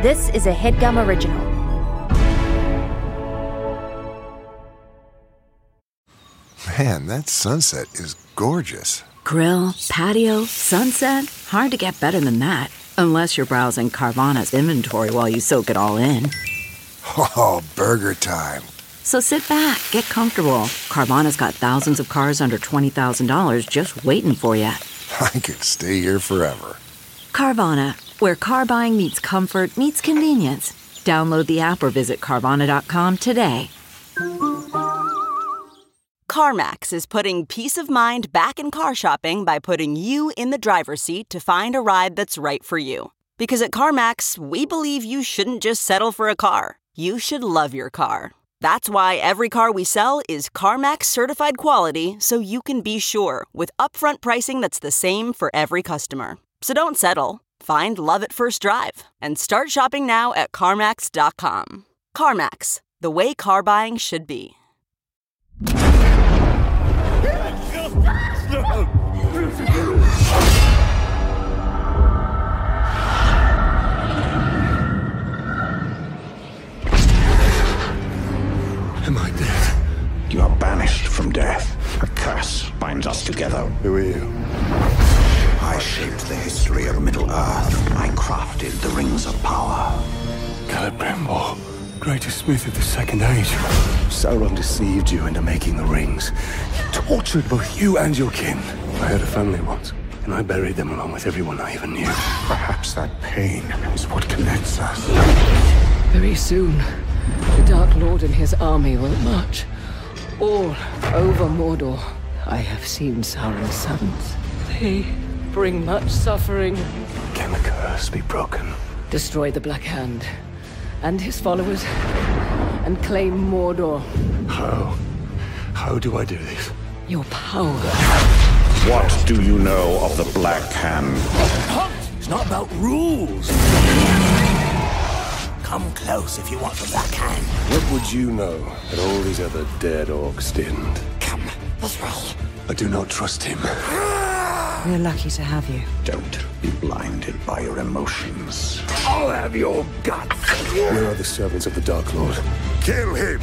This is a HeadGum original. Man, that sunset is gorgeous. Grill, patio, sunset. Hard to get better than that. Unless you're browsing Carvana's inventory while you soak it all in. Oh, burger time. So sit back, get comfortable. Carvana's got thousands of cars under $20,000 just waiting for you. I could stay here forever. Carvana, where car buying meets comfort meets convenience. Download the app or visit Carvana.com today. CarMax is putting peace of mind back in car shopping by putting you in the driver's seat to find a ride that's right for you. Because at CarMax, we believe you shouldn't just settle for a car. You should love your car. That's why every car we sell is CarMax certified quality, so you can be sure with upfront pricing that's the same for every customer. So don't settle. Find love at first drive and start shopping now at CarMax.com. CarMax, the way car buying should be. Am I dead? You are banished from death. A curse binds us together. Who are you? I shaped the history of Middle-earth. I crafted the Rings of Power. Celebrimbor, greatest smith of the Second Age. Sauron deceived you into making the rings. He tortured both you and your kin. I had a family once, and I buried them along with everyone I even knew. Perhaps that pain is what connects us. Very soon, the Dark Lord and his army will march all over Mordor. I have seen Sauron's sons. They bring much suffering. Can the curse be broken? Destroy the Black Hand and his followers and claim Mordor. How? How do I do this? Your power. What do you know of the Black Hand? It's not about rules. Come close if you want the Black Hand. What would you know that all these other dead orcs didn't? Come this way. I do not trust him. We're lucky to have you. Don't be blinded by your emotions. I'll have your guts. Where are the servants of the Dark Lord? Kill him!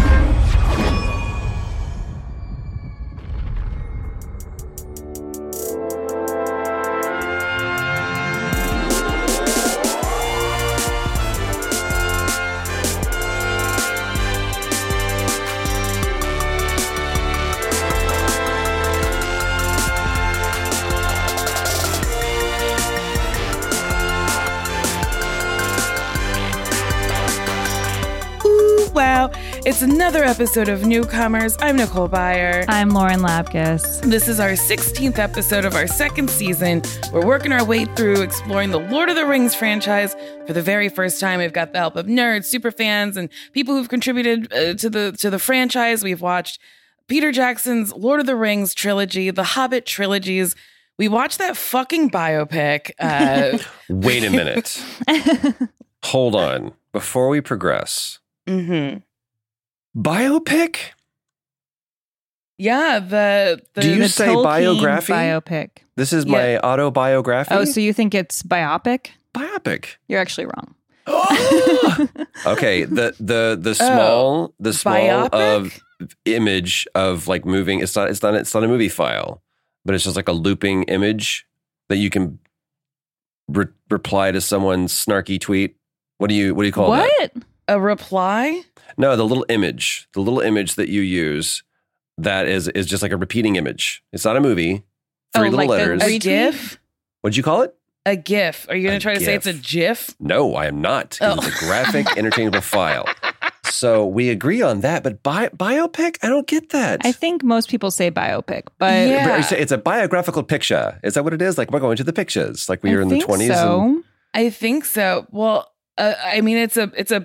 Wow, it's another episode of Newcomers. I'm Nicole Byer. I'm Lauren Lapkus. This is our 16th episode of our second season. We're working our way through exploring the Lord of the Rings franchise for the very first time. We've got the help of nerds, superfans, and people who've contributed to the franchise. We've watched Peter Jackson's Lord of the Rings trilogy, the Hobbit trilogies. We watched that fucking biopic. Wait a minute. Hold on. Before we progress. Mm-hmm. Biopic? Yeah, the Do you say Tolkien biography? Biopic. This is my autobiography? Oh, so you think it's biopic? Biopic. You're actually wrong. Okay, the small biopic? of image of like moving. It's not a movie file, but it's just like a looping image that you can reply to someone's snarky tweet. What do you call that? What? A reply? No, the little image that you use that is just like a repeating image. It's not a movie. Three little letters. A GIF? What'd you call it? A GIF. Are you going to try to say it's a GIF? No, I am not. 'Cause it's a graphic, interchangeable file. So we agree on that, but biopic? I don't get that. I think most people say biopic, but Yeah. It's a biographical picture. Is that what it is? Like we're going to the pictures, like we were in the 20s. So. I think so. Well, I mean, it's a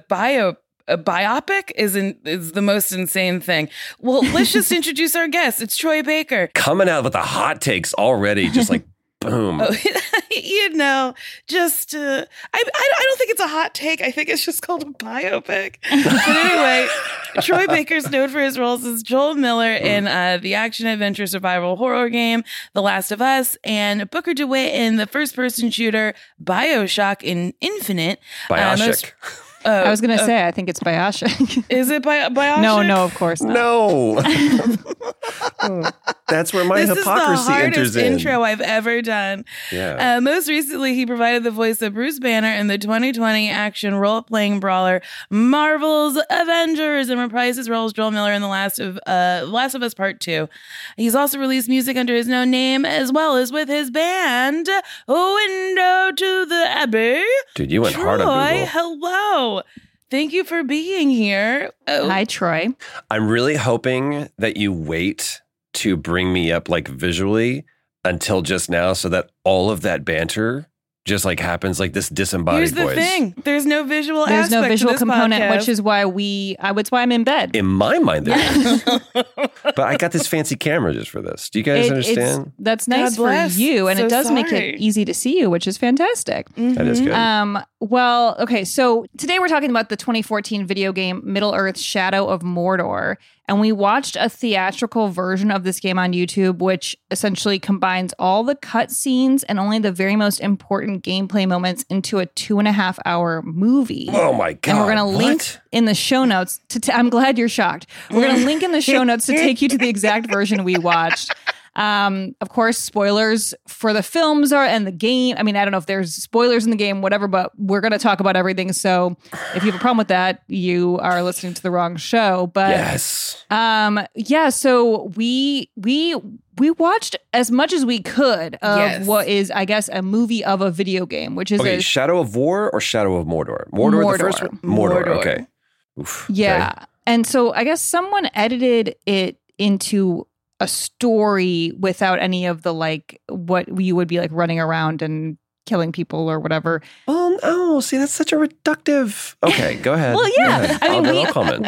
biopic is the most insane thing. Well, let's just introduce our guest. It's Troy Baker. Coming out with the hot takes already, just like Boom. Oh, just I don't think it's a hot take. I think it's just called a biopic. But anyway, Troy Baker's known for his roles as Joel Miller in the action-adventure survival horror game The Last of Us, and Booker DeWitt in the first-person shooter BioShock Infinite. Bioshock. I was going to say, I think it's Bioshock. Is it Bioshock? No, of course not. No. That's where my hypocrisy This is the hardest enters in. intro I've ever done. Yeah. Most recently, he provided the voice of Bruce Banner in the 2020 action role-playing brawler Marvel's Avengers and reprised his role as Joel Miller in The Last of Us Part 2. He's also released music under his known name as well as with his band Window to the Abbey. Dude, you went hard on Troy, Google. hello. Thank you for being here. Oh. Hi, Troy. I'm really hoping that you wait to bring me up like visually until just now so that all of that banter just like happens like this disembodied Here's the voice. thing. There's no visual There's aspect no visual to this component, podcast. which is why that's why I'm in bed. In my mind, there is. But I got this fancy camera just for this. Do you guys understand? That's nice God bless. for you, and So it does make sorry. it easy to see you, which is fantastic. That is good. Well, okay, so today we're talking about the 2014 video game Middle-earth: Shadow of Mordor, and we watched a theatrical version of this game on YouTube, which essentially combines all the cutscenes and only the very most important gameplay moments into a 2.5-hour movie. Oh my God. And we're going to link what? in the show notes I'm glad you're shocked. We're going to link in the show notes to take you to the exact version we watched. Of course, spoilers for the films and the game. I mean, I don't know if there's spoilers in the game, whatever, but we're going to talk about everything. So if you have a problem with that, you are listening to the wrong show. But Yes. yeah, so we watched as much as we could of Yes. what is, I guess, a movie of a video game, which is Okay, Shadow of War or Shadow of Mordor? Mordor. The first one? Mordor. Mordor. Okay. Oof, yeah. okay. And so I guess someone edited it into a story without any of the like what you would be like running around and killing people or whatever. Oh, no. See, that's such a reductive. Okay, go ahead. Well, yeah. Go ahead. I mean, I'll comment.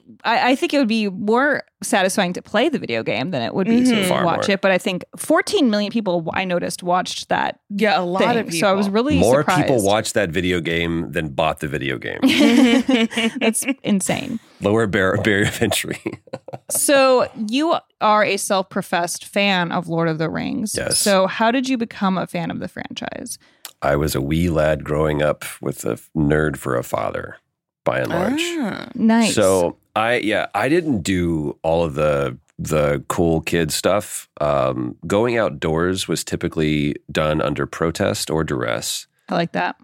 I think it would be more satisfying to play the video game than it would be to Far watch more. it. But I think 14 million people I noticed watched that. Yeah, a lot thing. of people. So I was really More surprised. people watched that video game than bought the video game. That's insane. Lower barrier of entry. So you are a self-professed fan of Lord of the Rings. Yes. So how did you become a fan of the franchise? I was a wee lad growing up with a nerd for a father, by and large. Nice. So I didn't do all of the cool kid stuff. Going outdoors was typically done under protest or duress. I like that.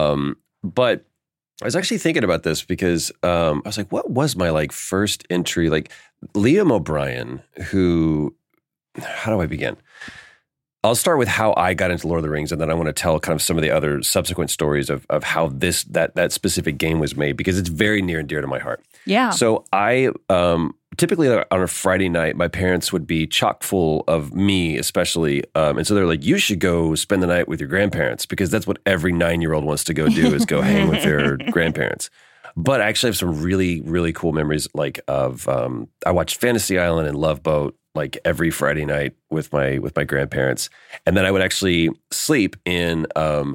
But I was actually thinking about this because I was like, what was my like first entry? Like Liam O'Brien, who, how do I begin? I'll start with how I got into Lord of the Rings, and then I want to tell kind of some of the other subsequent stories of how that specific game was made, because it's very near and dear to my heart. Yeah. So I typically on a Friday night, my parents would be chock full of me, especially, and so they're like, "You should go spend the night with your grandparents," because that's what every 9-year-old wants to go do is go hang with their grandparents. But I actually have some really, really cool memories, like of I watched Fantasy Island and Love Boat like every Friday night with my grandparents, and then I would actually sleep in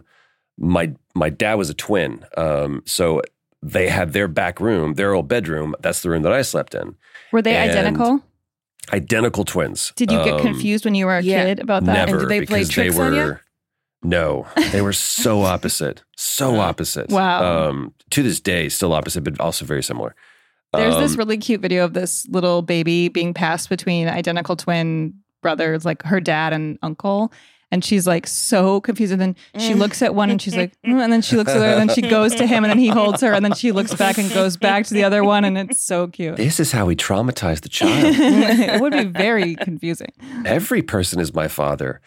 my dad was a twin, so they had their back room, their old bedroom. That's the room that I slept in. Were they And identical? Identical twins. Did you get confused when you were a kid about that? Never, And did they play because tricks they on were. you? No, they were so opposite, so opposite. Wow. To this day, still opposite, but also very similar. There's this really cute video of this little baby being passed between identical twin brothers, like her dad and uncle. And she's like so confused. And then she looks at one and she's like, and then she looks at the other and then she goes to him and then he holds her and then she looks back and goes back to the other one. And it's so cute. This is how we traumatize the child. It would be very confusing. Every person is my father.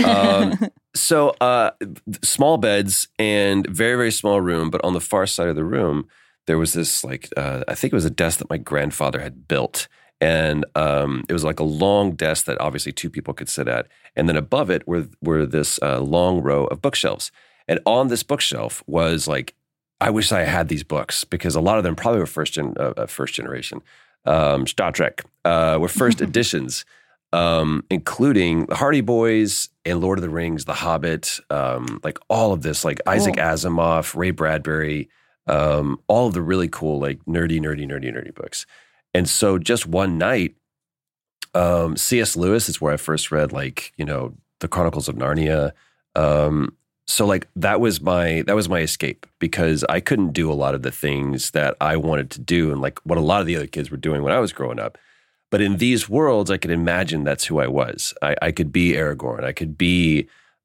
So small beds and very, very small room. But on the far side of the room, there was this like, I think it was a desk that my grandfather had built. And it was like a long desk that obviously two people could sit at. And then above it were this long row of bookshelves. And on this bookshelf was like, I wish I had these books because a lot of them probably were first generation. Star Trek were first editions, including the Hardy Boys and Lord of the Rings, The Hobbit, like all of this, like Isaac Asimov, Ray Bradbury, all of the really cool, like nerdy books. And so just one night, C.S. Lewis is where I first read, like, you know, the Chronicles of Narnia. So like that was my escape, because I couldn't do a lot of the things that I wanted to do and like what a lot of the other kids were doing when I was growing up. But in these worlds, I could imagine that's who I was. I could be Aragorn. I could be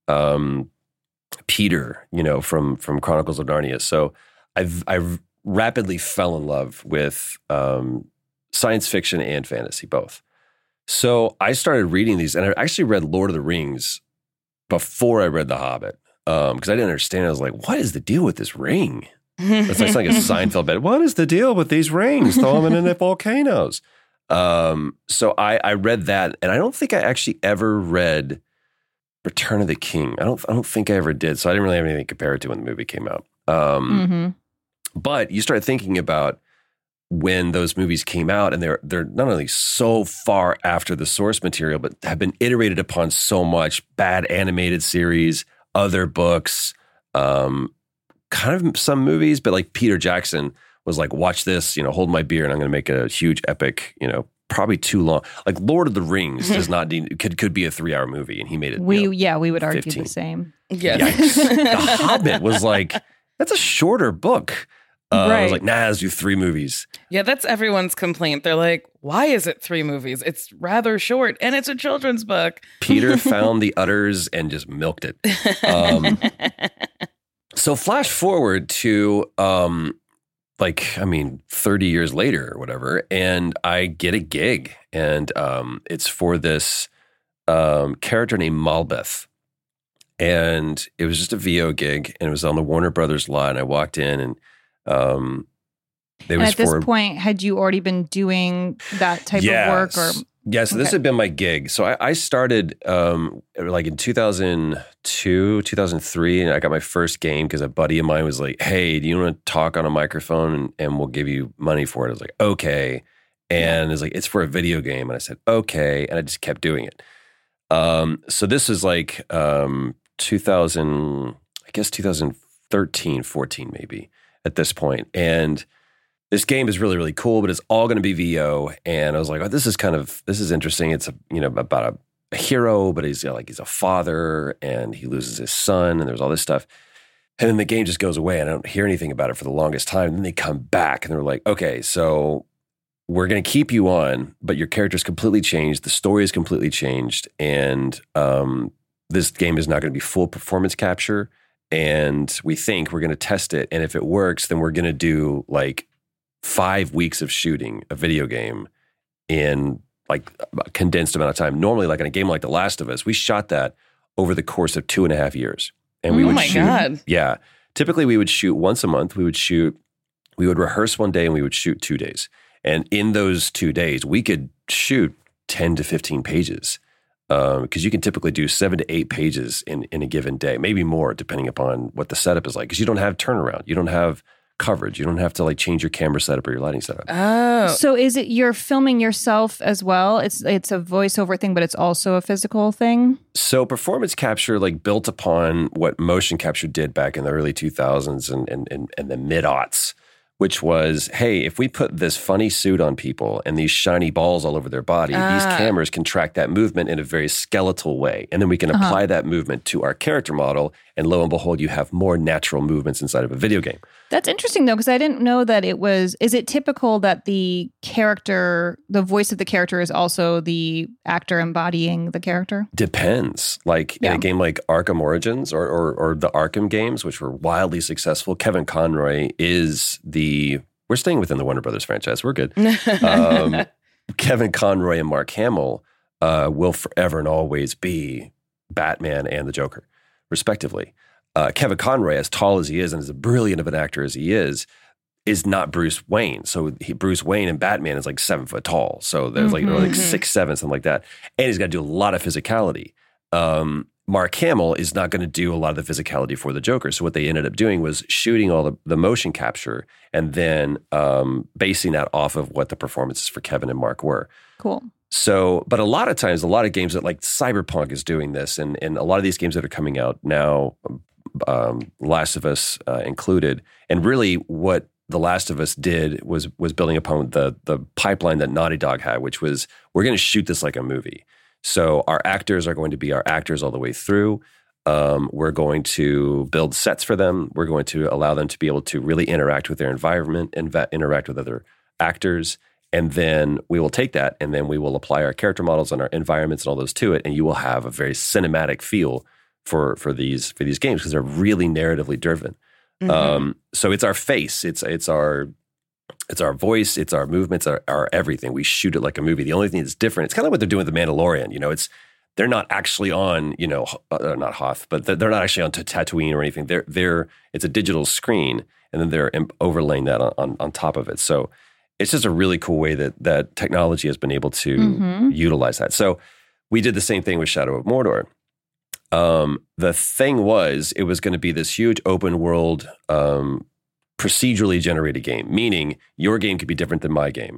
Peter, you know, from Chronicles of Narnia. So I rapidly fell in love with science fiction and fantasy, both. So I started reading these, and I actually read Lord of the Rings before I read The Hobbit, because I didn't understand. I was like, what is the deal with this ring? It's like a Seinfeld bit. What is the deal with these rings? Throw them in the volcanoes. So I read that, and I don't think I actually ever read Return of the King. I don't think I ever did. So I didn't really have anything to compare it to when the movie came out. But you start thinking about when those movies came out, and they're not only so far after the source material, but have been iterated upon so much. Bad animated series, other books, kind of some movies, but like Peter Jackson was like, watch this, you know, hold my beer, and I'm going to make a huge epic, you know, probably too long. Like Lord of the Rings does not need, could be a 3-hour movie, and he made it. We would argue 15. the same. Yeah. The Hobbit was like, that's a shorter book. I was Right. like, nah, let's do 3 movies. Yeah, that's everyone's complaint. They're like, why is it 3 movies? It's rather short, and it's a children's book. Peter found the udders and just milked it. So flash forward to 30 years later or whatever, and I get a gig, and it's for this character named Malbeth. And it was just a VO gig, and it was on the Warner Brothers lot, and I walked in, and at this point, had you already been doing that type of work? Or yeah, so this had been my gig. So I started like in 2002, 2003, and I got my first game because a buddy of mine was like, hey, do you want to talk on a microphone and we'll give you money for it? I was like, okay. And it's like, it's for a video game. And I said, okay. And I just kept doing it. So this is like 2013, 14 maybe at this point. And this game is really, really cool, but it's all going to be VO. And I was like, oh, this is interesting. It's about a hero, but he's a father, and he loses his son, and there's all this stuff. And then the game just goes away, and I don't hear anything about it for the longest time. And then they come back, and they're like, okay, so we're going to keep you on, but your character's completely changed. The story is completely changed. And this game is not going to be full performance capture. And we think we're going to test it. And if it works, then we're going to do like 5 weeks of shooting a video game in like a condensed amount of time. Normally, like in a game like The Last of Us, we shot that over the course of 2.5 years. And we would shoot. God. Yeah. Typically we would shoot once a month. We would rehearse one day, and we would shoot 2 days. And in those 2 days, we could shoot 10 to 15 pages. Because you can typically do 7 to 8 pages in a given day, maybe more, depending upon what the setup is like. Because you don't have turnaround. You don't have coverage. You don't have to like change your camera setup or your lighting setup. Oh. So is it you're filming yourself as well? It's a voiceover thing, but it's also a physical thing? So performance capture like built upon what motion capture did back in the early 2000s and the mid-aughts, which was, hey, if we put this funny suit on people and these shiny balls all over their body, these cameras can track that movement in a very skeletal way. And then we can apply that movement to our character model. And lo and behold, you have more natural movements inside of a video game. That's interesting, though, because I didn't know that it was... Is it typical that the character, the voice of the character is also the actor embodying the character? Depends. Like in a game like Arkham Origins or the Arkham games, which were wildly successful, Kevin Conroy is the... We're staying within the Warner Brothers franchise. We're good. Kevin Conroy and Mark Hamill will forever and always be Batman and the Joker, respectively. Kevin Conroy, as tall as he is and as brilliant of an actor as he is not Bruce Wayne. So Bruce Wayne and Batman is like 7 foot tall. So there's like 6'7", something like that. And he's got to do a lot of physicality. Mark Hamill is not going to do a lot of the physicality for the Joker. So what they ended up doing was shooting all the motion capture and then basing that off of what the performances for Kevin and Mark were. Cool. So, but a lot of times, a lot of games that like Cyberpunk is doing this, and a lot of these games that are coming out now, Last of Us included, and really what The Last of Us did was building upon the pipeline that Naughty Dog had, which was, we're going to shoot this like a movie. So our actors are going to be our actors all the way through. We're going to build sets for them. We're going to allow them to be able to really interact with their environment and interact with other actors. And then we will take that and then we will apply our character models and our environments and all those to it. And you will have a very cinematic feel for these games because they're really narratively driven. So it's our face, it's our voice, it's our movements, our everything. We shoot it like a movie. The only thing that's different, it's kind of what they're doing with The Mandalorian. You know, they're not actually on, not Hoth, but they're not actually on Tatooine or anything. It's a digital screen, and then they're overlaying that on top of it. So it's just a really cool way that technology has been able to utilize that. So we did the same thing with Shadow of Mordor. The thing was, it was going to be this huge open world, procedurally generated game, meaning your game could be different than my game.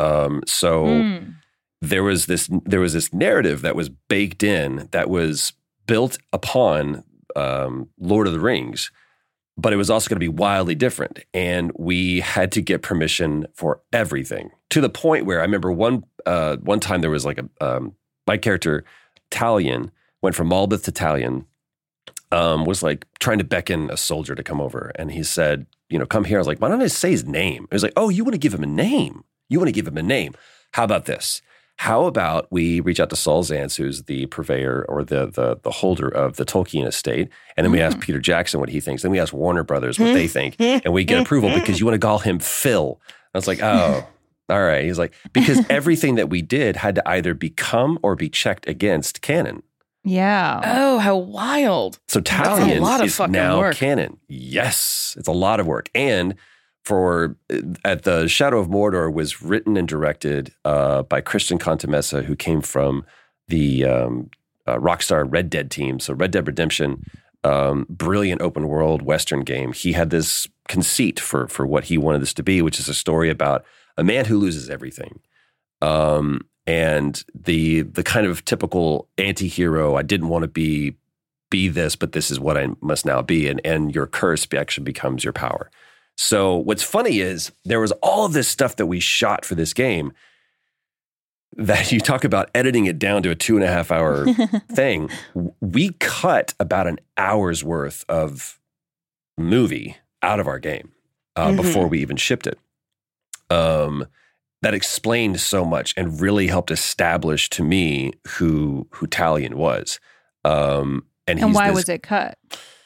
There was this narrative that was baked in that was built upon Lord of the Rings, but it was also going to be wildly different. And we had to get permission for everything, to the point where I remember one time there was like my character Talion went from Malbeth to Talion, was like trying to beckon a soldier to come over. And he said, come here. I was like, why don't I say his name? It was like, oh, you want to give him a name? You want to give him a name. How about this? How about we reach out to Saul Zaentz, who's the purveyor or the holder of the Tolkien estate, and then we ask Peter Jackson what he thinks. Then we ask Warner Brothers what they think, and we get approval because you want to call him Phil. I was like, oh, all right. He's like, because everything that we did had to either become or be checked against canon. Yeah. Oh, how wild. So Talion is now canon. Yes, it's a lot of work. And at the Shadow of Mordor was written and directed by Christian Contamessa, who came from the Rockstar Red Dead team. So Red Dead Redemption, brilliant open world Western game. He had this conceit for what he wanted this to be, which is a story about a man who loses everything. And the kind of typical anti-hero, I didn't want to be this, but this is what I must now be. And your curse actually becomes your power. So what's funny is there was all of this stuff that we shot for this game that you talk about editing it down to a 2.5 hour thing. We cut about an hour's worth of movie out of our game before we even shipped it. That explained so much and really helped establish to me who Talion was. And why was it cut?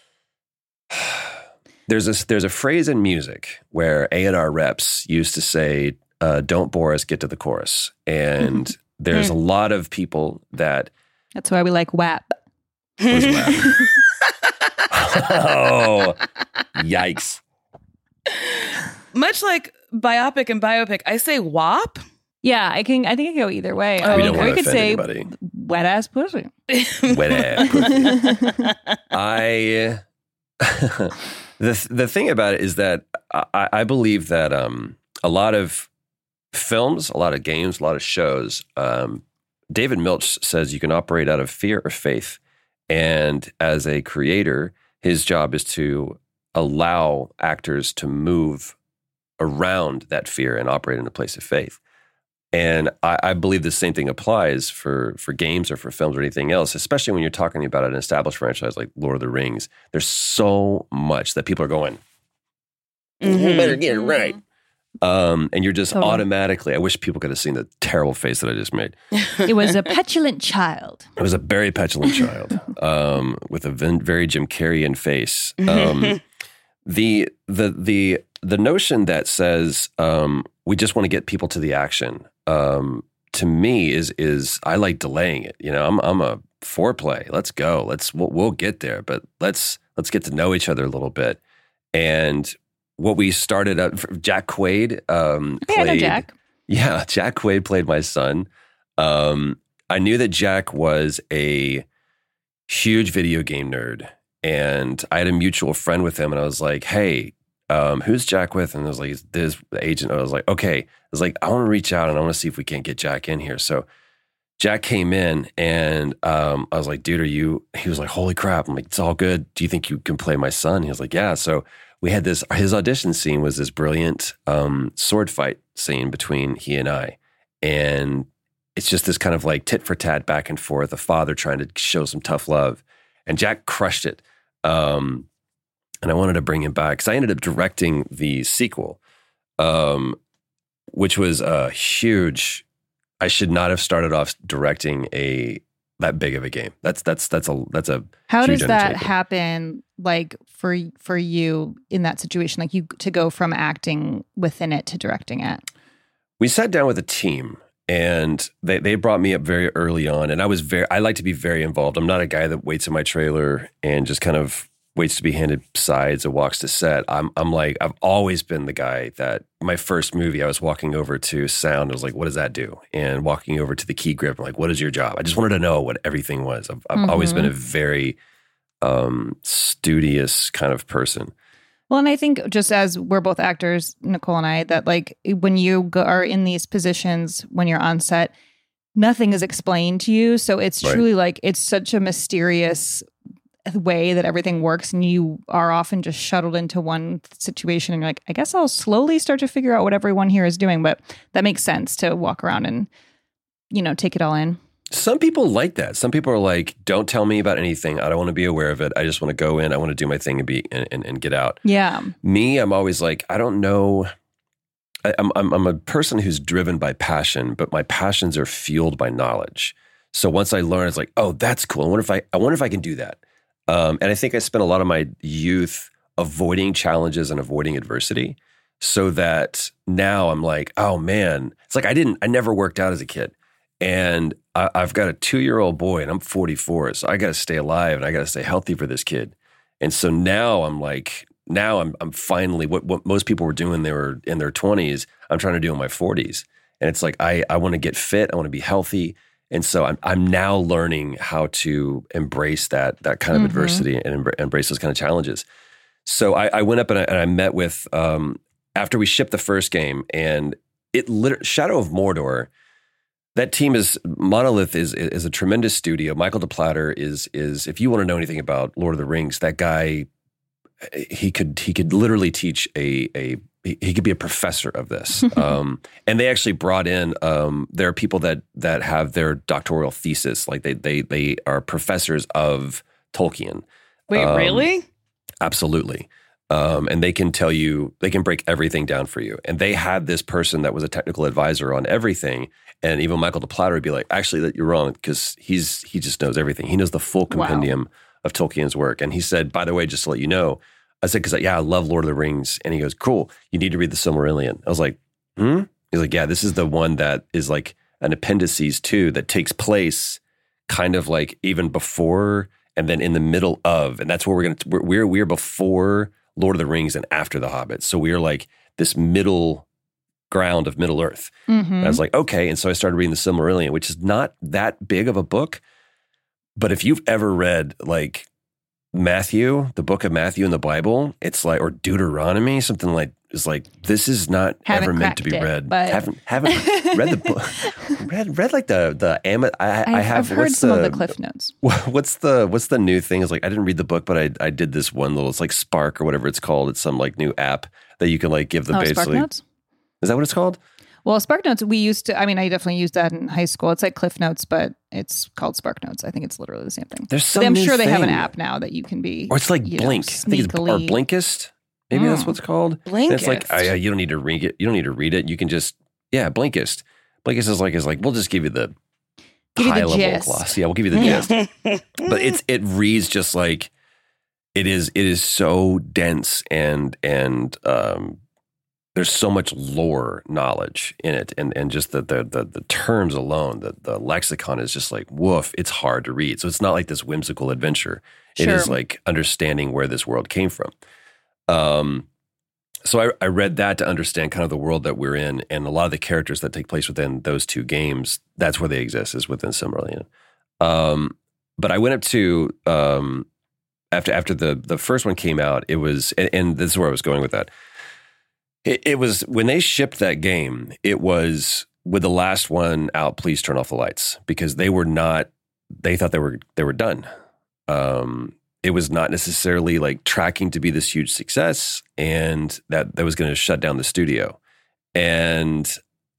There's a phrase in music where A&R reps used to say, don't bore us, get to the chorus. And there's a lot of people that... That's why we like WAP. What is WAP? Oh, yikes. Much like biopic and biopic, I say WAP. Yeah, I think I can go either way. We don't want to could offend say anybody. Wet ass pussy. Wet ass pussy. The thing about it is that I believe that a lot of films, a lot of games, a lot of shows, David Milch says you can operate out of fear or faith. And as a creator, his job is to allow actors to move around that fear and operate in a place of faith. And I believe the same thing applies for games or for films or anything else, especially when you're talking about an established franchise like Lord of the Rings. There's so much that people are going, you better get it right. And you're just automatically, I wish people could have seen the terrible face that I just made. It was a petulant child. It was a very petulant child with a very Jim Carreyan face. The notion that says we just want to get people to the action, to me is I like delaying it. I'm a foreplay. Let's go. We'll get there, but let's get to know each other a little bit. And what we started up, Jack Quaid played. I know Jack. Yeah, Jack Quaid played my son. I knew that Jack was a huge video game nerd, and I had a mutual friend with him, and I was like, hey, who's Jack with? And I was like, this agent. I was like, okay. I was like, I want to reach out and I want to see if we can't get Jack in here. So Jack came in and I was like, dude, he was like, holy crap. I'm like, it's all good. Do you think you can play my son? He was like, yeah. So we had his audition scene was this brilliant sword fight scene between he and I. And it's just this kind of like tit for tat back and forth, a father trying to show some tough love. And Jack crushed it. And I wanted to bring him back because I ended up directing the sequel, which was a huge. I should not have started off directing that big of a game. That's a. How huge does that undertaking. happen? Like for you in that situation, like you to go from acting within it to directing it. We sat down with a team. And they brought me up very early on, and I like to be very involved. I'm not a guy that waits in my trailer and just kind of waits to be handed sides and walks to set. I'm like, I've always been the guy that my first movie, I was walking over to sound. I was like, what does that do? And walking over to the key grip, I'm like, what is your job? I just wanted to know what everything was. I've always been a very studious kind of person. Well, and I think just as we're both actors, Nicole and I, that like when you are in these positions, when you're on set, nothing is explained to you. So it's truly like, it's such a mysterious way that everything works. And you are often just shuttled into one situation and you're like, I guess I'll slowly start to figure out what everyone here is doing. But that makes sense to walk around and, take it all in. Some people like that. Some people are like, don't tell me about anything. I don't want to be aware of it. I just want to go in. I want to do my thing and get out. Yeah. Me, I'm always like, I don't know. I'm a person who's driven by passion, but my passions are fueled by knowledge. So once I learn, it's like, oh, that's cool. I wonder if I can do that. And I think I spent a lot of my youth avoiding challenges and avoiding adversity, so that now I'm like, oh man, it's like I never worked out as a kid. And I've got a 2-year-old boy and I'm 44. So I got to stay alive and I got to stay healthy for this kid. And so now I'm like, I'm finally what most people were doing, they were in their 20s. I'm trying to do in my 40s. And it's like, I want to get fit. I want to be healthy. And so I'm now learning how to embrace that kind of adversity and embrace those kind of challenges. So I went up and I met with, after we shipped the first game, and Shadow of Mordor, that team Monolith is a tremendous studio. Michael DePlatter is if you want to know anything about Lord of the Rings, that guy, he could literally teach he could be a professor of this. And they actually brought in, there are people that have their doctoral thesis, like they are professors of Tolkien. Wait, really? Absolutely. And they can tell you, they can break everything down for you. And they had this person that was a technical advisor on everything. And even Michael DePlatter would be like, actually, that you're wrong, because he just knows everything. He knows the full compendium of Tolkien's work. And he said, by the way, just to let you know, I said, because I love Lord of the Rings. And he goes, cool, you need to read the Silmarillion. I was like, He's like, yeah, this is the one that is like an appendices too, that takes place kind of like even before and then in the middle of. And that's where we're before Lord of the Rings and after The Hobbit. So we're like this middle ground of Middle Earth. And I was like, okay. And so I started reading the Silmarillion, which is not that big of a book. But if you've ever read like Matthew, the book of Matthew in the Bible, it's like, or Deuteronomy, something like, it's like, this is not ever meant to be read. Haven't read the book. read like I've heard some of the Cliff Notes. What's the new thing? Is like, I didn't read the book, but I did this one little, it's like Spark or whatever it's called. It's some like new app that you can like give them basically. Spark Notes? Is that what it's called? Well, Spark Notes, I definitely used that in high school. It's like Cliff Notes, but it's called Spark Notes. I think it's literally the same thing. There's some I'm new sure they have an thing. app now that you can be. Or it's like Blink. I think it's, or Blinkist. Maybe that's what it's called. Blinkist. And it's like, you don't need to read it. You don't need to read it. You can just, Blinkist. Blinkist is like, we'll just give you the high level gloss. Yeah, we'll give you the gist. But it reads just like, it is so dense and there's so much lore knowledge in it, and just the terms alone, the lexicon is just like woof. It's hard to read, so it's not like this whimsical adventure. It is like understanding where this world came from. So I read that to understand kind of the world that we're in, and a lot of the characters that take place within those two games. That's where they exist, is within Silmarillion. But I went up to after the first one came out. It was, and this is where I was going with that. It was when they shipped that game, it was with the last one out, please turn off the lights, because they thought they were done. It was not necessarily like tracking to be this huge success, and that was going to shut down the studio. And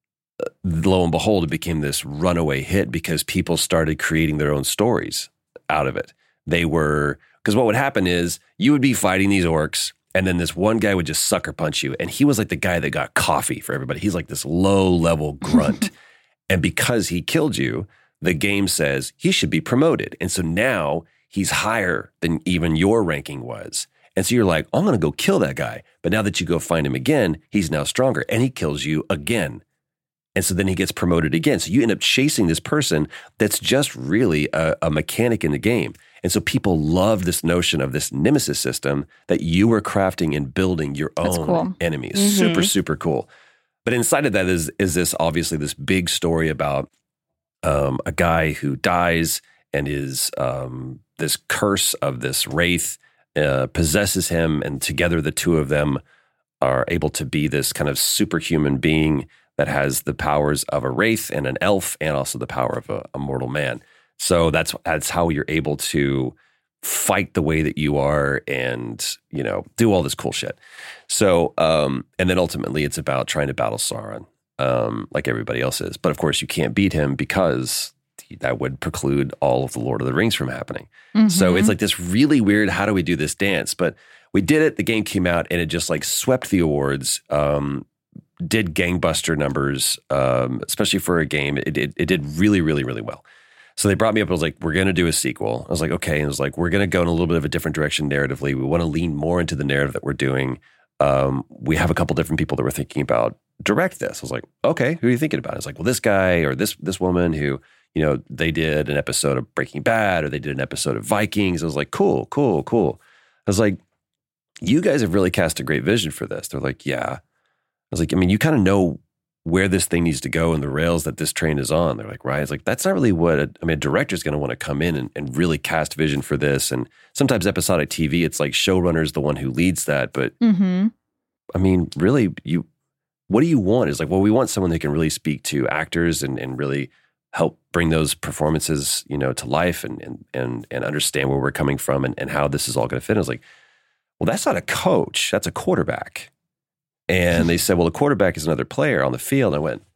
lo and behold, it became this runaway hit because people started creating their own stories out of it. Because what would happen is you would be fighting these orcs, and then this one guy would just sucker punch you. And he was like the guy that got coffee for everybody. He's like this low level grunt. And because he killed you, the game says he should be promoted. And so now he's higher than even your ranking was. And so you're like, I'm going to go kill that guy. But now that you go find him again, he's now stronger, and he kills you again. And so then he gets promoted again. So you end up chasing this person that's just really a mechanic in the game. And so people love this notion of this nemesis system that you were crafting and building your own enemies. Mm-hmm. Super, super cool. But inside of that is this obviously this big story about a guy who dies, and is this curse of this wraith possesses him, and together the two of them are able to be this kind of superhuman being that has the powers of a wraith and an elf, and also the power of a mortal man. So that's how you're able to fight the way that you are, and do all this cool shit. So and then ultimately it's about trying to battle Sauron, like everybody else is. But of course you can't beat him, because that would preclude all of the Lord of the Rings from happening. Mm-hmm. So it's like this really weird, how do we do this dance? But we did it. The game came out, and it just like swept the awards, did gangbuster numbers, especially for a game. It did really, really, really well. So they brought me up. I was like, we're going to do a sequel. I was like, okay. And it was like, we're going to go in a little bit of a different direction narratively. We want to lean more into the narrative that we're doing. We have a couple different people that we're thinking about direct this. I was like, okay, who are you thinking about? It's like, well, this guy or this woman who, they did an episode of Breaking Bad, or they did an episode of Vikings. I was like, cool. I was like, you guys have really cast a great vision for this. They're like, yeah. I was like, I mean, you kind of know where this thing needs to go and the rails that this train is on. They're like, right. It's like, that's not really what a director's going to want to come in and really cast vision for this. And sometimes episodic TV, it's like showrunner's the one who leads that. But I mean, really, what do you want? Is like, well, we want someone that can really speak to actors and really help bring those performances, to life and understand where we're coming from and how this is all going to fit. I was like, well, that's not a coach. That's a quarterback. And they said, well, a quarterback is another player on the field. And I went,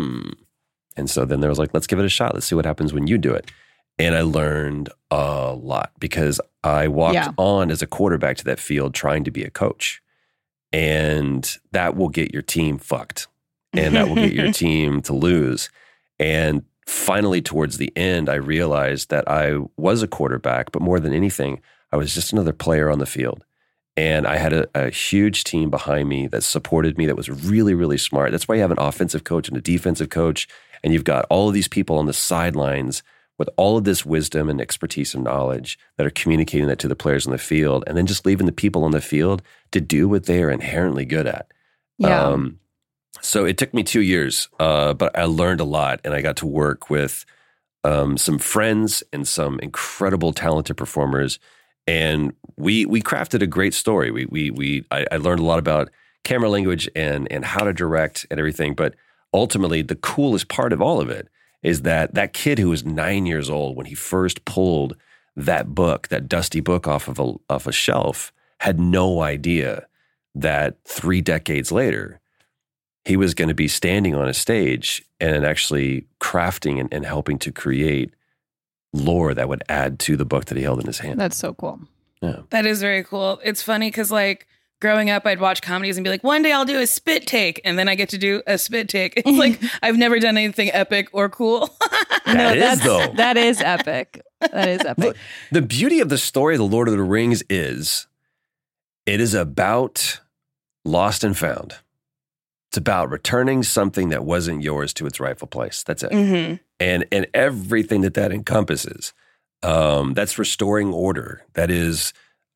And so then there was like, let's give it a shot. Let's see what happens when you do it. And I learned a lot, because I walked on as a quarterback to that field trying to be a coach. And that will get your team fucked. And that will get your team to lose. And finally, towards the end, I realized that I was a quarterback, but more than anything, I was just another player on the field. And I had a huge team behind me that supported me, that was really, really smart. That's why you have an offensive coach and a defensive coach, and you've got all of these people on the sidelines with all of this wisdom and expertise and knowledge that are communicating that to the players on the field, and then just leaving the people on the field to do what they are inherently good at. Yeah. So it took me 2 years, but I learned a lot, and I got to work with some friends and some incredible talented performers, and we crafted a great story. I learned a lot about camera language and how to direct and everything, but ultimately the coolest part of all of it is that kid who was 9 years old when he first pulled that book, that dusty book off of a shelf, had no idea that 3 decades later, he was going to be standing on a stage and actually crafting and helping to create lore that would add to the book that he held in his hand. That's so cool. Yeah. That is very cool. It's funny because growing up, I'd watch comedies and be like, one day I'll do a spit take. And then I get to do a spit take. It's like, I've never done anything epic or cool. That is epic. That is epic. Look, the beauty of the story of The Lord of the Rings is it is about lost and found. It's about returning something that wasn't yours to its rightful place. That's it. Mm-hmm. And everything that encompasses. That's restoring order. That is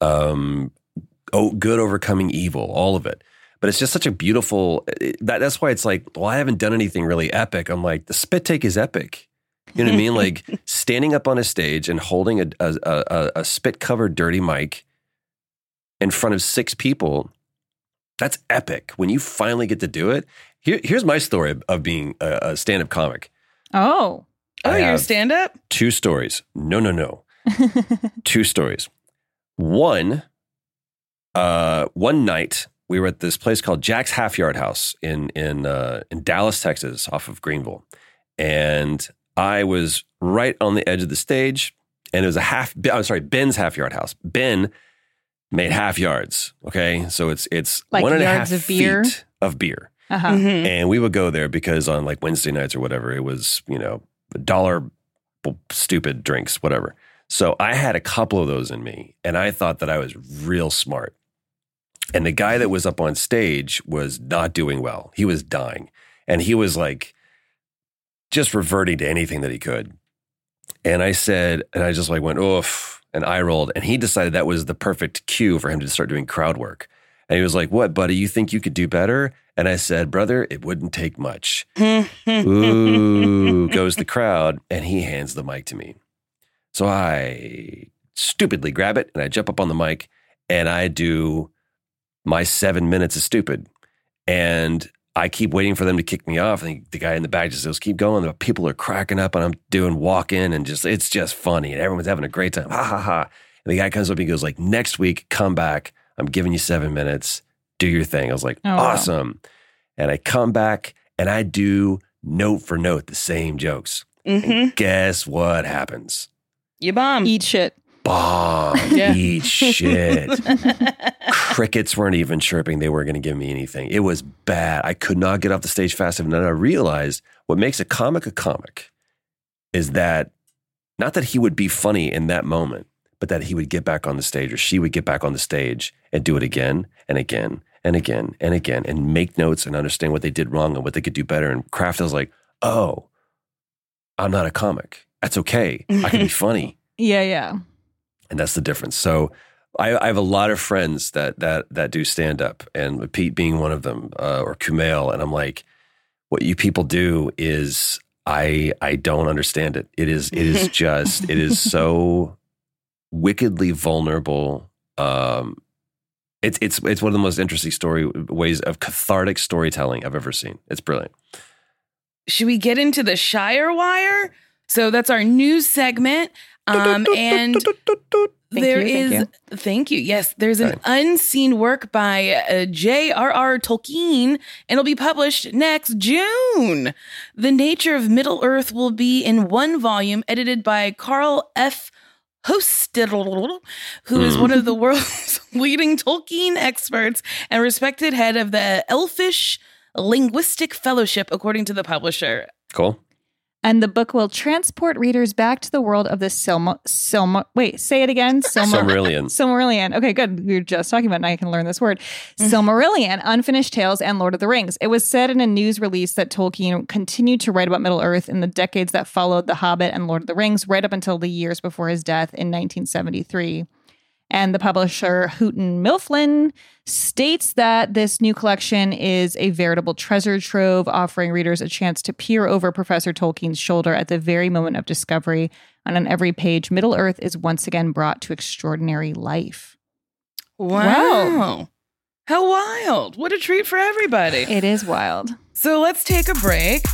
good overcoming evil, all of it. But it's just such a beautiful, that's why it's like, well, I haven't done anything really epic. I'm like, the spit take is epic. You know what I mean? Like standing up on a stage and holding a spit-covered dirty mic in front of 6 people That's epic. When you finally get to do it. Here's my story of being a stand-up comic. Oh. Oh, you're a stand-up? 2 stories. No. 2 stories. One night we were at this place called Jack's Half Yard House in Dallas, Texas, off of Greenville. And I was right on the edge of the stage, and it was Ben's Half Yard House. Ben made half yards. Okay. So it's like 1.5 of beer? feet of beer. Uh-huh. Mm-hmm. And we would go there because on like Wednesday nights or whatever, it was, $1 stupid drinks, whatever. So I had a couple of those in me, and I thought that I was real smart. And the guy that was up on stage was not doing well. He was dying. And he was like just reverting to anything that he could. And I said, and I just like went, oof, and eye rolled. And he decided that was the perfect cue for him to start doing crowd work. And he was like, what, buddy, you think you could do better? And I said, brother, it wouldn't take much. Ooh, goes the crowd, and he hands the mic to me. So I stupidly grab it, and I jump up on the mic, and I do my 7 minutes of stupid. And I keep waiting for them to kick me off. And the guy in the back just says, keep going. The people are cracking up, and I'm doing walk-in, and it's just funny, and everyone's having a great time. Ha, ha, ha. And the guy comes up, and he goes like, next week, come back. I'm giving you 7 minutes. Do your thing. I was like, awesome. Wow. And I come back, and I do note for note the same jokes. Mm-hmm. And guess what happens? You bomb. Eat shit. Bomb. Yeah. Eat shit. Crickets weren't even chirping. They weren't going to give me anything. It was bad. I could not get off the stage fast enough. And I realized what makes a comic is that not that he would be funny in that moment, but that he would get back on the stage, or she would get back on the stage and do it again and again and again and again, and make notes and understand what they did wrong and what they could do better. And Kraft was like, oh, I'm not a comic. That's okay. I can be funny. Yeah. And that's the difference. So I have a lot of friends that do stand up, and Pete being one of them, or Kumail. And I'm like, what you people do is I don't understand it. It is just, it is so wickedly vulnerable. It's one of the most interesting ways of cathartic storytelling I've ever seen. It's brilliant. Should we get into the Shire Wire? So that's our news segment. And thank you. Yes, there's an unseen work by J.R.R. Tolkien, and it'll be published next June. The Nature of Middle-earth will be in 1 volume, edited by Carl F. Hostetler, who is one of the world's leading Tolkien experts and respected head of the Elfish Linguistic Fellowship, according to the publisher. Cool. And the book will transport readers back to the world of the wait, say it again. Silmarillion. Silmarillion. Okay, good. We were just talking about it. Now I can learn this word. Silmarillion, Unfinished Tales, and Lord of the Rings. It was said in a news release that Tolkien continued to write about Middle-earth in the decades that followed The Hobbit and Lord of the Rings, right up until the years before his death in 1973. And the publisher, Houghton Mifflin, states that this new collection is a veritable treasure trove, offering readers a chance to peer over Professor Tolkien's shoulder at the very moment of discovery. And on every page, Middle-earth is once again brought to extraordinary life. Wow. How wild. What a treat for everybody. It is wild. So let's take a break.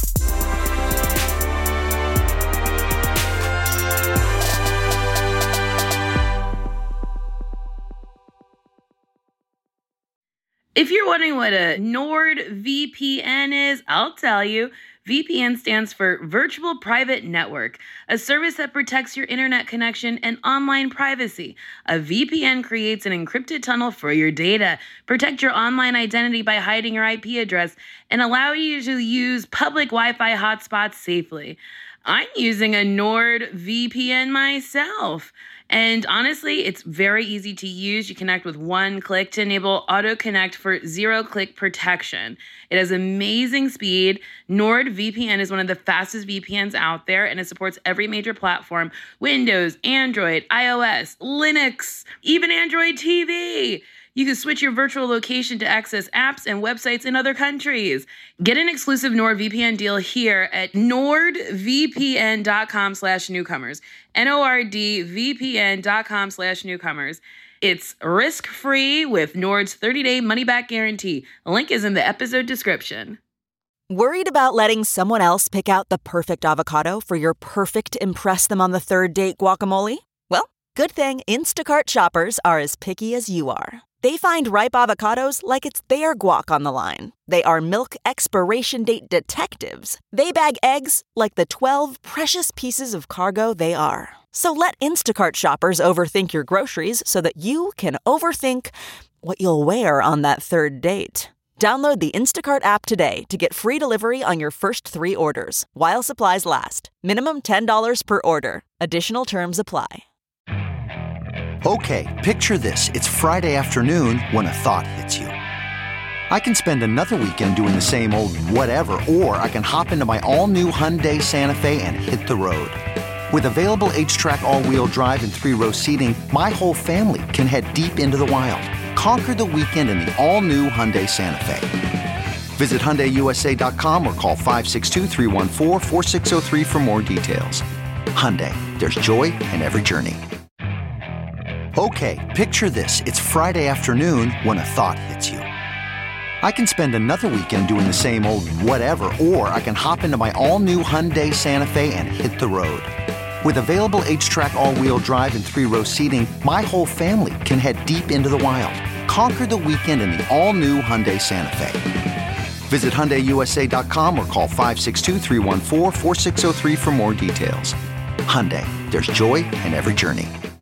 If you're wondering what a NordVPN is, I'll tell you. VPN stands for Virtual Private Network, a service that protects your internet connection and online privacy. A VPN creates an encrypted tunnel for your data, protect your online identity by hiding your IP address, and allow you to use public Wi-Fi hotspots safely. I'm using a NordVPN myself. And honestly, it's very easy to use. You connect with one click to enable auto-connect for zero-click protection. It has amazing speed. NordVPN is one of the fastest VPNs out there, and it supports every major platform: Windows, Android, iOS, Linux, even Android TV. You can switch your virtual location to access apps and websites in other countries. Get an exclusive NordVPN deal here at nordvpn.com/newcomers. NORDVPN.com/newcomers. It's risk-free with Nord's 30-day money-back guarantee. A link is in the episode description. Worried about letting someone else pick out the perfect avocado for your perfect impress-them-on-the-third-date guacamole? Well, good thing Instacart shoppers are as picky as you are. They find ripe avocados like it's their guac on the line. They are milk expiration date detectives. They bag eggs like the 12 precious pieces of cargo they are. So let Instacart shoppers overthink your groceries so that you can overthink what you'll wear on that third date. Download the Instacart app today to get free delivery on your first 3 orders, while supplies last. Minimum $10 per order. Additional terms apply. Okay, picture this. It's Friday afternoon when a thought hits you. I can spend another weekend doing the same old whatever, or I can hop into my all-new Hyundai Santa Fe and hit the road. With available H-Track all-wheel drive and 3-row seating, my whole family can head deep into the wild. Conquer the weekend in the all-new Hyundai Santa Fe. Visit HyundaiUSA.com or call 562-314-4603 for more details. Hyundai, there's joy in every journey. Okay, picture this. It's Friday afternoon when a thought hits you. I can spend another weekend doing the same old whatever, or I can hop into my all-new Hyundai Santa Fe and hit the road. With available H-Track all-wheel drive and 3-row seating, my whole family can head deep into the wild. Conquer the weekend in the all-new Hyundai Santa Fe. Visit HyundaiUSA.com or call 562-314-4603 for more details. Hyundai, there's joy in every journey.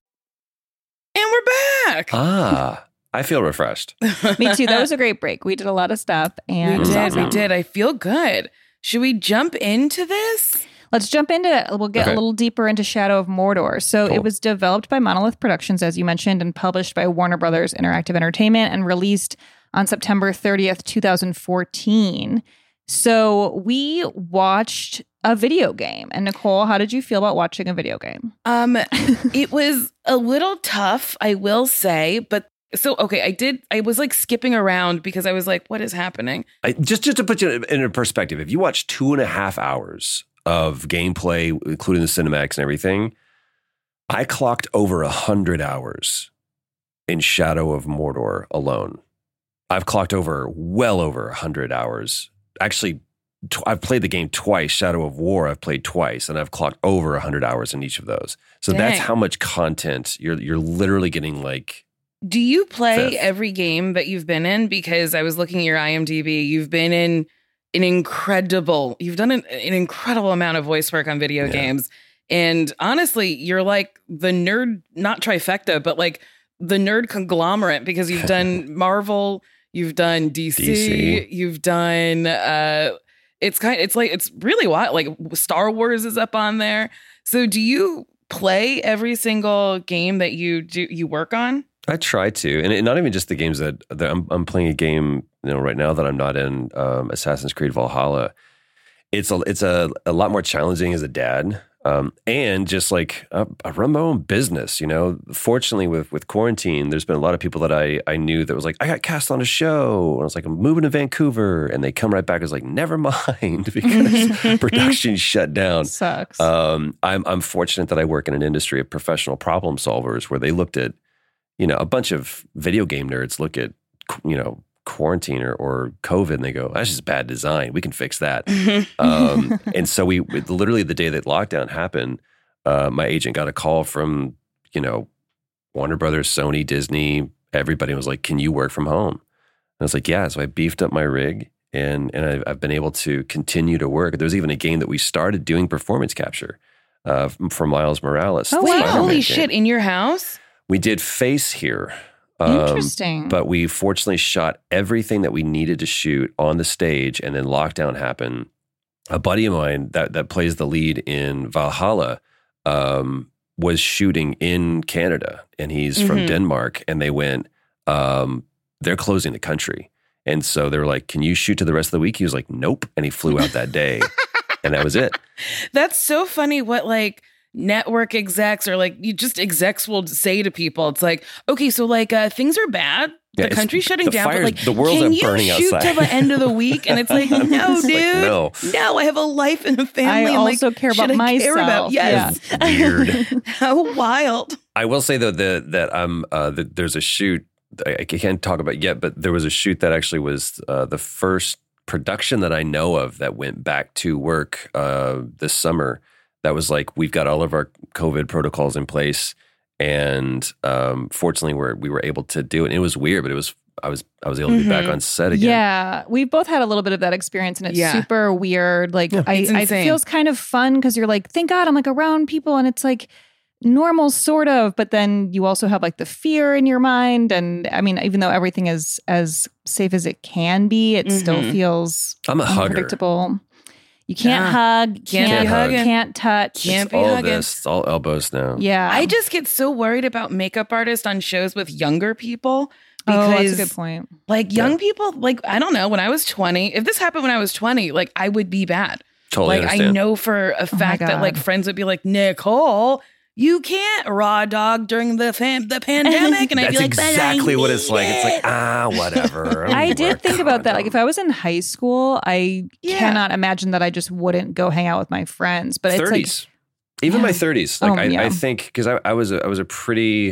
I feel refreshed. Me too. That was a great break. We did a lot of stuff. And we did. I feel good. Should we jump into this? Let's jump into it. We'll get a little deeper into Shadow of Mordor. So It was developed by Monolith Productions, as you mentioned, and published by Warner Brothers Interactive Entertainment and released on September 30th, 2014. So we watched a video game. And Nicole, how did you feel about watching a video game? It was a little tough, I will say, but I was like skipping around because I was like, what is happening? Just to put you in perspective, if you watch 2.5 hours of gameplay, including the cinematics and everything, I clocked over 100 hours in Shadow of Mordor alone. I've clocked well over 100 hours. Actually, I've played the game twice. Shadow of War, I've played twice, and I've clocked over 100 hours in each of those. So that's how much content you're literally getting. Like, do you play every game that you've been in? Because I was looking at your IMDb. You've been in you've done an incredible amount of voice work on video games. And honestly, you're like the nerd, not trifecta, but like the nerd conglomerate, because you've done Marvel, you've done DC. You've done, it's really wild. Like Star Wars is up on there. So do you play every single game that you work on? I try to, and not even just the games that I'm playing a game, right now that I'm not in, Assassin's Creed Valhalla. It's a lot more challenging as a dad, and just like I run my own business. Fortunately, with quarantine, there's been a lot of people that I knew that was like, I got cast on a show, and I was like, I'm moving to Vancouver, and they come right back as like, never mind, because production shut down. Sucks. I'm fortunate that I work in an industry of professional problem solvers where they looked at. A bunch of video game nerds look at, quarantine or COVID and they go, that's just bad design. We can fix that. And so we literally the day that lockdown happened, my agent got a call from, Warner Brothers, Sony, Disney, everybody was like, can you work from home? And I was like, yeah. So I beefed up my rig and I've been able to continue to work. There was even a game that we started doing performance capture for Miles Morales. Oh, wait, holy shit, in your house? We did Face here. Interesting. But we fortunately shot everything that we needed to shoot on the stage, and then lockdown happened. A buddy of mine that plays the lead in Valhalla was shooting in Canada, and he's from Denmark, and they went, they're closing the country. And so they were like, can you shoot to the rest of the week? He was like, nope. And he flew out that day, and that was it. That's so funny what like network execs or like execs will say to people. It's like, okay, so like things are bad. The country's shutting down, but like, the world's can you burning shoot outside till the end of the week? And it's like, no, dude, like, no, I have a life and a family. I also care about myself. Yes. Yeah. Weird. How wild. I will say though that there's a shoot I can't talk about yet, but there was a shoot that actually was the first production that I know of that went back to work this summer. That was like, we've got all of our COVID protocols in place, and fortunately we were able to do it. And it was weird, but I was able to be back on set again. Yeah, we both had a little bit of that experience, and it's super weird. Like, it feels kind of fun because you're like, thank God I'm like around people, and it's like normal sort of, but then you also have like the fear in your mind. And I mean, even though everything is as safe as it can be, it still feels unpredictable. You can't hug, can't touch. Can't be all hugging. This, it's all elbows now. Yeah. I just get so worried about makeup artists on shows with younger people. Because, Because that's a good point. like young people, like, I don't know, when I was 20, if this happened when I was 20, like I would be bad. Totally like understand. I know for a fact that like friends would be like, Nicole, you can't raw dog during the pandemic. And I'd be like, that's exactly what it's like. It's like, whatever. I did think about that. Like if I was in high school, I cannot imagine that I just wouldn't go hang out with my friends. But 30s. it's like, Even my 30s. Like I yeah. think, because I was a pretty,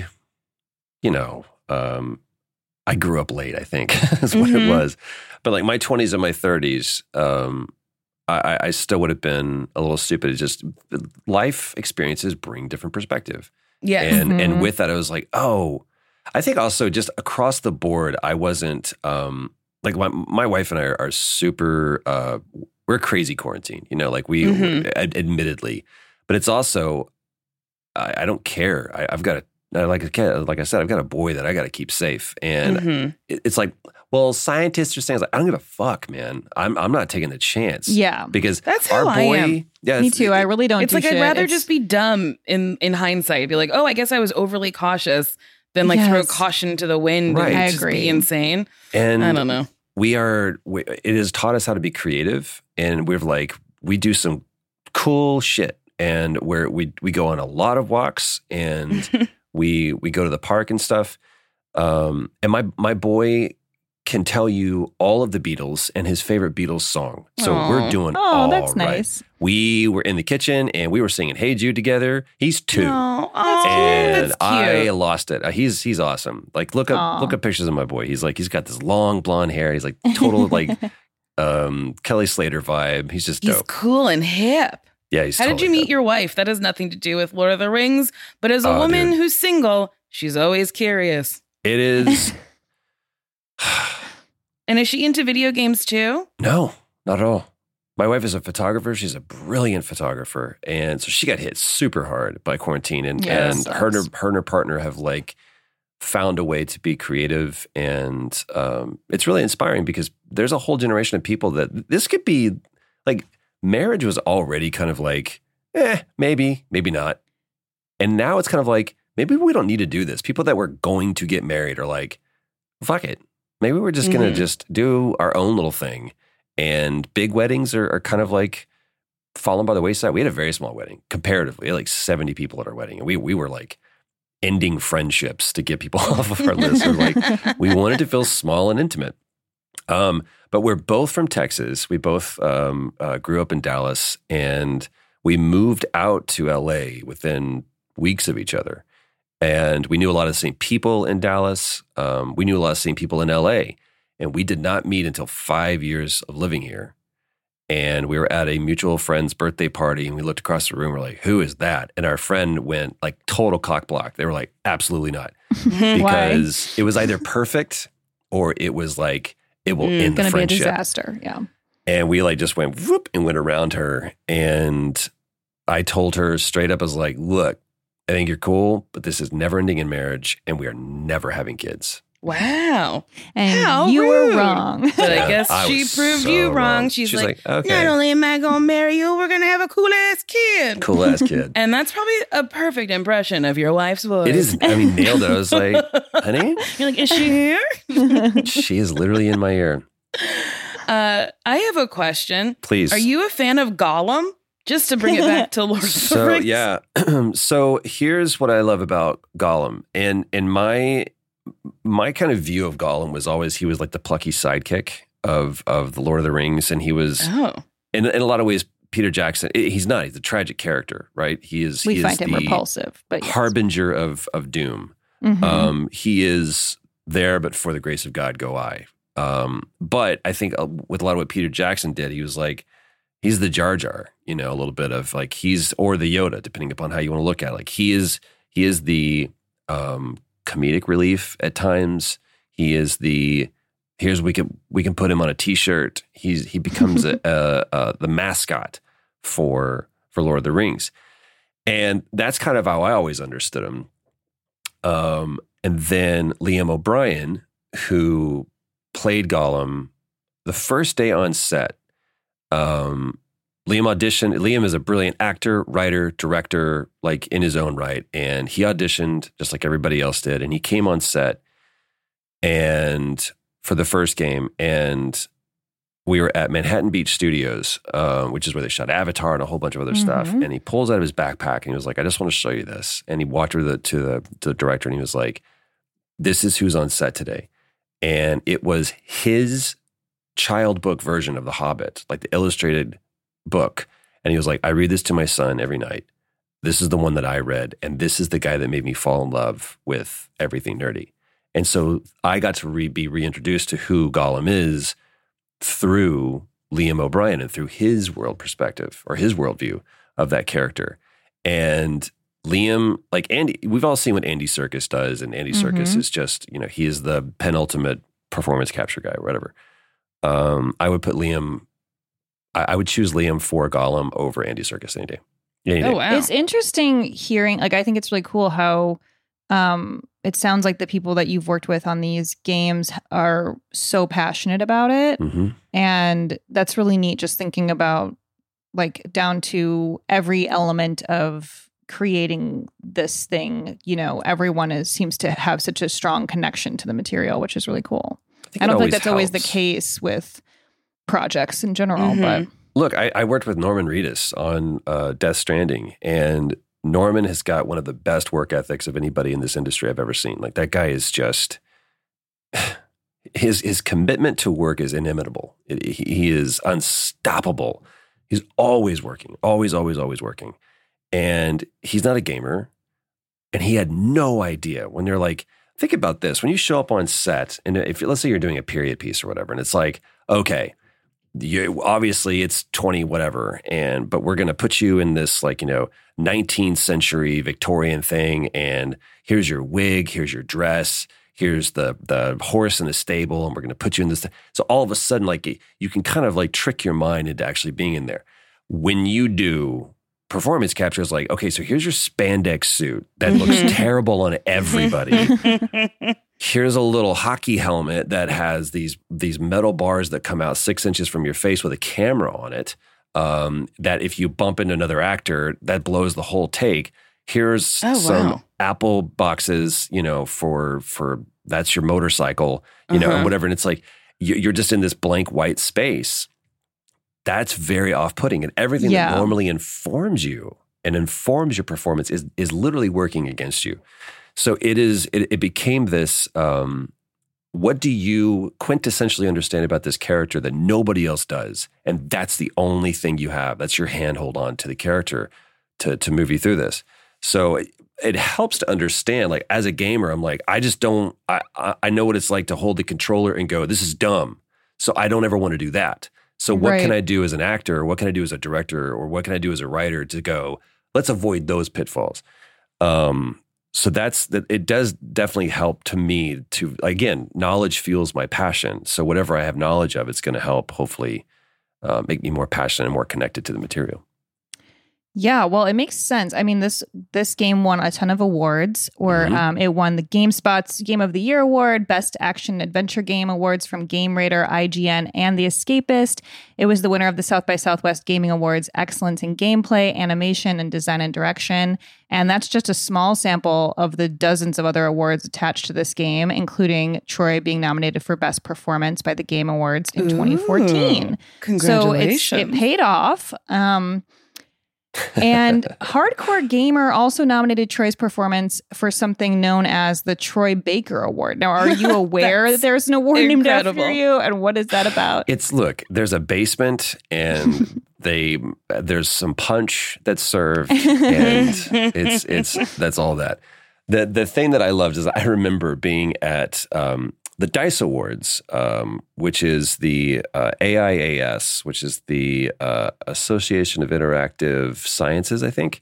I grew up late, I think, is what it was. But like my 20s and my 30s, I still would have been a little stupid. It's just life experiences bring different perspective. Yeah. And with that, I was like, I think also just across the board, I wasn't, like my wife and I are super, we're crazy quarantine, like we, admittedly, but it's also, I don't care. I've got like I said, I've got a boy that I got to keep safe. And it's like, well, scientists are saying, like, I don't give a fuck, man. I'm not taking the chance. Yeah. Because that's our how boy, I am. Yeah, me too. I really don't It's do like shit. I'd rather just be dumb in hindsight. Be like, oh, I guess I was overly cautious than like throw caution to the wind Right. and I just agree. be insane. And I don't know. It has taught us how to be creative, and we do some cool shit, and we go on a lot of walks, and we go to the park and stuff. And my boy can tell you all of the Beatles and his favorite Beatles song. So we're doing all that's right. nice. We were in the kitchen and we were singing Hey Jude together. He's 2. That's cute. I lost it. He's awesome. Like look up pictures of my boy. He's got this long blonde hair. He's like total like Kelly Slater vibe. He's just He's dope. cool and hip. Yeah, he's How did you totally meet your wife? That has nothing to do with Lord of the Rings. But as a woman who's single, she's always curious. It is. And is she into video games too? No, not at all. My wife is a photographer. She's a brilliant photographer. And so she got hit super hard by quarantine. And her and her partner have like found a way to be creative. And it's really inspiring because there's a whole generation of people that this could be like, marriage was already kind of like, maybe not. And now it's kind of like, maybe we don't need to do this. People that were going to get married are like, fuck it. Maybe we're just going to just do our own little thing. And big weddings are kind of like fallen by the wayside. We had a very small wedding, comparatively. We had like 70 people at our wedding. And we were like ending friendships to get people off of our list. We wanted to feel small and intimate. But we're both from Texas. We both grew up in Dallas. And we moved out to LA within weeks of each other. And we knew a lot of the same people in Dallas. We knew a lot of the same people in LA. And we did not meet until 5 years of living here. And we were at a mutual friend's birthday party, and we looked across the room. We're like, who is that? And our friend went like total cock block. They were like, absolutely not. Because it was either perfect or it was like, it will end the Gonna friendship. be a disaster. Yeah. And we like just went whoop and went around her. And I told her straight up, I was like, look, I think you're cool, but this is never ending in marriage, and we are never having kids. Wow. And How you rude. were wrong. But I guess she was proved so you wrong. wrong. She's She's like, like, okay. not only am I going to marry you, we're going to have a cool-ass kid. Cool ass kid. And that's probably a perfect impression of your wife's voice. It is. I mean, nailed it. I was like, honey, You're like, is she here? she is literally in my ear. I have a question. Please. Are you a fan of Gollum? Just to bring it back to Lord of the So Rings. yeah. So here's what I love about Gollum. And my kind of view of Gollum was always he was like the plucky sidekick of the Lord of the Rings. And he was, in a lot of ways, Peter Jackson, he's not. He's a tragic character, right? We find him repulsive, but yes. Harbinger of doom. He is there, but for the grace of God go I. But I think with a lot of what Peter Jackson did, he was like, he's the Jar Jar, a little bit of like or the Yoda, depending upon how you want to look at it. Like he is the comedic relief at times. He is we can put him on a T-shirt. He becomes the mascot for Lord of the Rings, and that's kind of how I always understood him. And then Liam O'Brien, who played Gollum, the first day on set, Liam auditioned. Liam is a brilliant actor, writer, director, like in his own right, and he auditioned just like everybody else did, and he came on set and for the first game, and we were at Manhattan Beach Studios, which is where they shot Avatar and a whole bunch of other stuff. And he pulls out of his backpack and he was like, I just want to show you this. And he walked over to the director and he was like, this is who's on set today. And it was his child book version of The Hobbit, like the illustrated book. And he was like, I read this to my son every night. This is the one that I read. And this is the guy that made me fall in love with everything nerdy. And so I got to be reintroduced to who Gollum is through Liam O'Brien and through his world perspective or his worldview of that character. And Liam, like Andy, we've all seen what Andy Serkis does, and Andy Serkis is just, he is the penultimate performance capture guy, or whatever. I would put Liam, I would choose Liam for Gollum over Andy Serkis any day. Oh, wow. It's interesting hearing, like, I think it's really cool how it sounds like the people that you've worked with on these games are so passionate about it. And that's really neat, just thinking about like down to every element of creating this thing. Everyone seems to have such a strong connection to the material, which is really cool. I don't think that's always the case with projects in general, but look, I worked with Norman Reedus on Death Stranding, and Norman has got one of the best work ethics of anybody in this industry I've ever seen. Like, that guy is just, his commitment to work is inimitable. He is unstoppable. He's always working, always working. And he's not a gamer. And he had no idea when they're like, think about this. When you show up on set, and if let's say you're doing a period piece or whatever, and it's like, okay, obviously it's 20 whatever, but we're going to put you in this 19th century Victorian thing, and here's your wig, here's your dress, here's the horse in the stable, and we're going to put you in this. So all of a sudden, like, you can kind of like trick your mind into actually being in there. When you do performance capture, it's like, okay, so here's your spandex suit that looks terrible on everybody. Here's a little hockey helmet that has these metal bars that come out 6 inches from your face with a camera on it. That if you bump into another actor, that blows the whole take. Here's some Apple boxes, for that's your motorcycle, and whatever. And it's like, you're just in this blank white space. That's very off-putting. And everything that normally informs you and informs your performance is literally working against you. So it became this, what do you quintessentially understand about this character that nobody else does? And that's the only thing you have. That's your handhold on to the character to move you through this. So it helps to understand, like, as a gamer, I'm like, I know what it's like to hold the controller and go, this is dumb. So I don't ever want to do that. So what can I do as an actor, or what can I do as a director, or what can I do as a writer to go, let's avoid those pitfalls. So it does definitely help to me to, again, knowledge fuels my passion. So whatever I have knowledge of, it's going to help hopefully make me more passionate and more connected to the material. Yeah, well, it makes sense. I mean, this game won a ton of awards, or it won the GameSpot's Game of the Year Award, Best Action Adventure Game Awards from Game Radar, IGN, and The Escapist. It was the winner of the South by Southwest Gaming Awards, Excellence in Gameplay, Animation, and Design and Direction. And that's just a small sample of the dozens of other awards attached to this game, including Troy being nominated for Best Performance by the Game Awards in 2014. Congratulations. So it paid off. And Hardcore Gamer also nominated Troy's performance for something known as the Troy Baker Award. Now, are you aware that there's an award named after you? And what is that about? Look, there's a basement, and there's some punch that's served, and it's that's all that. The thing that I loved is I remember being at the DICE Awards, which is the AIAS, which is the Association of Interactive Sciences, I think,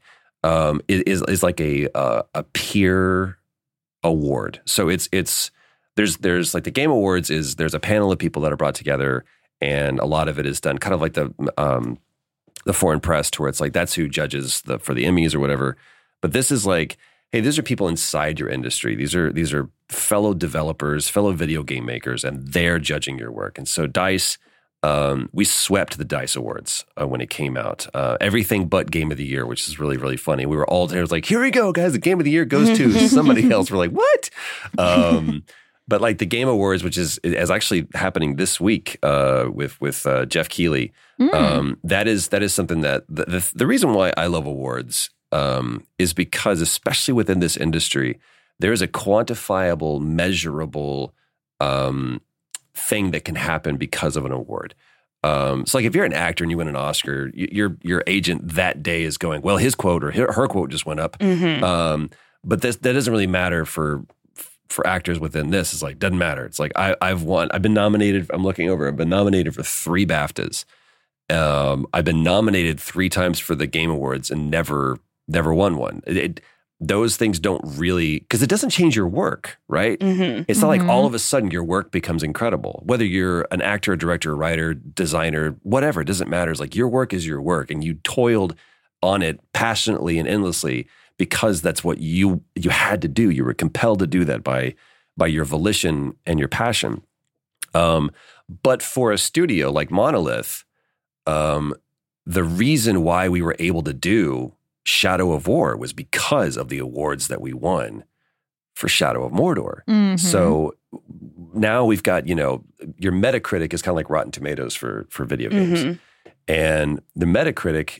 is like a peer award. So there's like the Game Awards there's a panel of people that are brought together, and a lot of it is done kind of like the foreign press, to where it's like that's who judges for the Emmys or whatever. But this is like, hey, these are people inside your industry. These are fellow developers, fellow video game makers, and they're judging your work. And so DICE, we swept the DICE Awards when it came out. Everything but Game of the Year, which is really, really funny. We were all there. It was like, here we go, guys. The Game of the Year goes to somebody else. We're like, what? But like the Game Awards, which is actually happening this week with Jeff Keighley. That is something that the reason why I love awards is because, especially within this industry, there is a quantifiable, measurable thing that can happen because of an award. So like if you're an actor and you win an Oscar, your agent that day is going, well, his quote or her quote just went up. But that doesn't really matter for actors within this. It's like, doesn't matter. It's like I've been nominated. I've been nominated for 3 BAFTAs. I've been nominated 3 times for the Game Awards and never won one. Those things don't really, because it doesn't change your work, right? It's not like all of a sudden your work becomes incredible. Whether you're an actor, director, writer, designer, whatever, it doesn't matter. It's like your work is your work, and you toiled on it passionately and endlessly because that's what you had to do. You were compelled to do that by your volition and your passion. But for a studio like Monolith, the reason why we were able to do Shadow of War was because of the awards that we won for Shadow of Mordor. So now we've got, your Metacritic is kind of like Rotten Tomatoes for video games. And the Metacritic,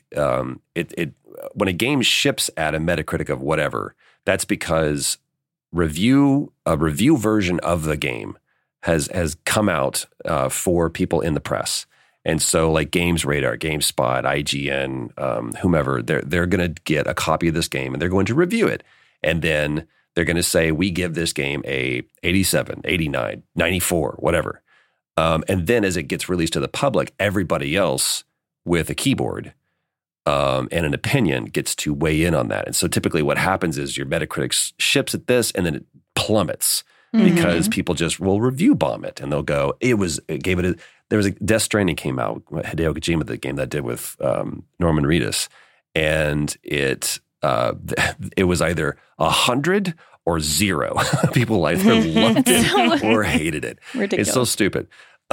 when a game ships at a Metacritic of whatever, that's because a review version of the game has come out for people in the press. And so like Games Radar, GameSpot, IGN, whomever, they're going to get a copy of this game and they're going to review it. And then they're going to say, we give this game a 87, 89, 94, whatever. And then as it gets released to the public, everybody else with a keyboard and an opinion gets to weigh in on that. And so typically what happens is your Metacritic ships at this and then it plummets because people just will review bomb it. And they'll go, there was a Death Stranding came out, Hideo Kojima, the game that did with Norman Reedus. And it was either 100 or 0. People either loved it or hated it. Ridiculous. It's so stupid.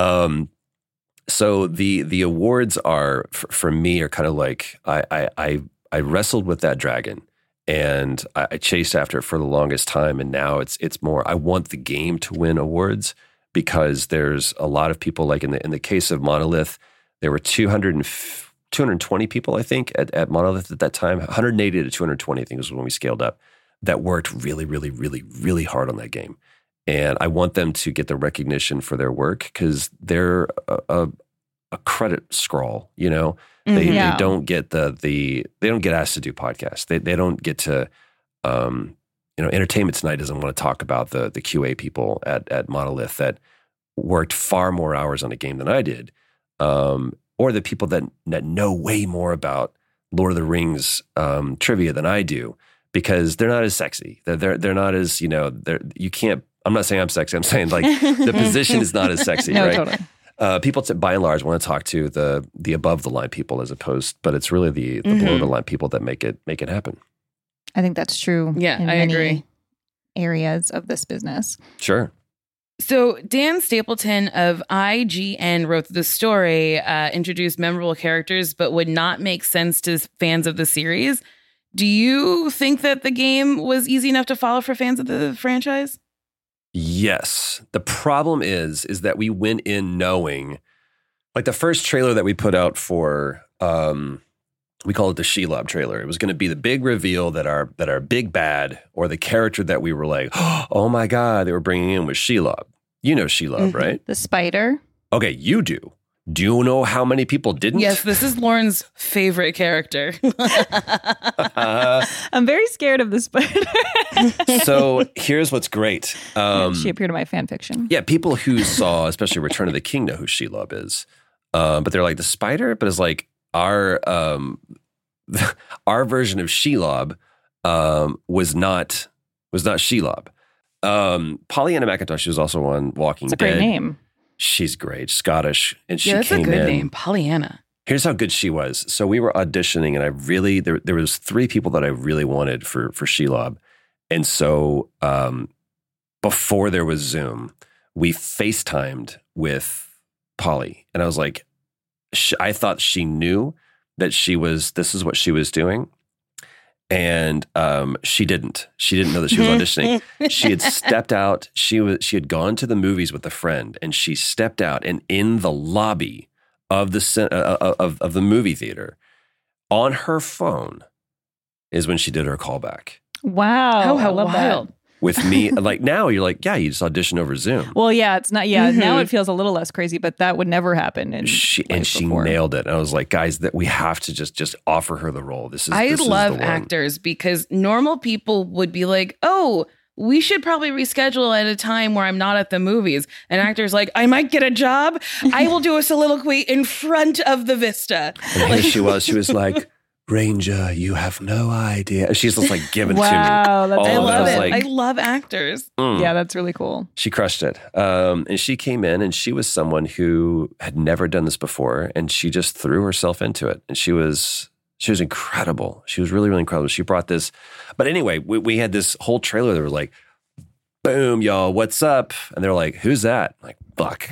So the awards are for me are kind of like I wrestled with that dragon and I chased after it for the longest time, and now it's more I want the game to win awards because there's a lot of people like in the case of Monolith, there were 220 people I think at Monolith at that time, 180 to 220 I think was when we scaled up, that worked really, really, really, really hard on that game. And I want them to get the recognition for their work because they're a credit scroll, They don't get they don't get asked to do podcasts. They don't get to, Entertainment Tonight doesn't want to talk about the QA people at Monolith that worked far more hours on a game than I did, or the people that know way more about Lord of the Rings trivia than I do because they're not as sexy. They're not as you can't. I'm not saying I'm sexy. I'm saying like the position is not as sexy, no, right? Totally. People, by and large, want to talk to the above the line people as opposed, but it's really the below the line people that make it happen. I think that's true. Yeah, in I many agree. Areas of this business. Sure. So Dan Stapleton of IGN wrote the story, introduced memorable characters, but would not make sense to fans of the series. Do you think that the game was easy enough to follow for fans of the franchise? Yes. The problem is that we went in knowing, like the first trailer that we put out for, we call it the Shelob trailer. It was going to be the big reveal that our big bad or the character that we were like, oh my God, they were bringing in was Shelob. You know Shelob, right? The spider. Okay, you do. Do you know how many people didn't? Yes, this is Lauren's favorite character. I'm very scared of the spider. So here's what's great. She appeared in my fan fiction. Yeah, people who saw, especially Return of the King, know who Shelob is. But they're like, the spider? But it's like our version of Shelob was not Shelob. Pollyanna McIntosh was also on Walking Dead. It's a great name. She's great, Scottish, and she that's came a good in. name, Pollyanna. Here's how good she was. So we were auditioning, and I really there was 3 people that I really wanted for Shelob, and so before there was Zoom, we FaceTimed with Polly, and I was like, I thought she knew that this is what she was doing. And she didn't. She didn't know that she was auditioning. She had stepped out. She had gone to the movies with a friend, and she stepped out. And in the lobby of the movie theater, on her phone, is when she did her callback. Wow! Oh, how wild. wild! With me, like now, you're like, yeah, you just audition over Zoom. Well, yeah, it's not. Yeah, now it feels a little less crazy, but that would never happen. She before. nailed it. And I was like, guys, that we have to just offer her the role. I love actors because normal people would be like, oh, we should probably reschedule at a time where I'm not at the movies. And actors like, I might get a job. I will do a soliloquy in front of the Vista. And here she was like, Ranger, you have no idea. She's just like giving to me. Wow, that's I love it. Like, I love actors. Yeah, that's really cool. She crushed it. And she came in, and she was someone who had never done this before, and she just threw herself into it. And she was incredible. She was really, really incredible. She brought this. But anyway, we had this whole trailer that was like, boom, y'all, what's up? And they're like, who's that? I'm like, fuck.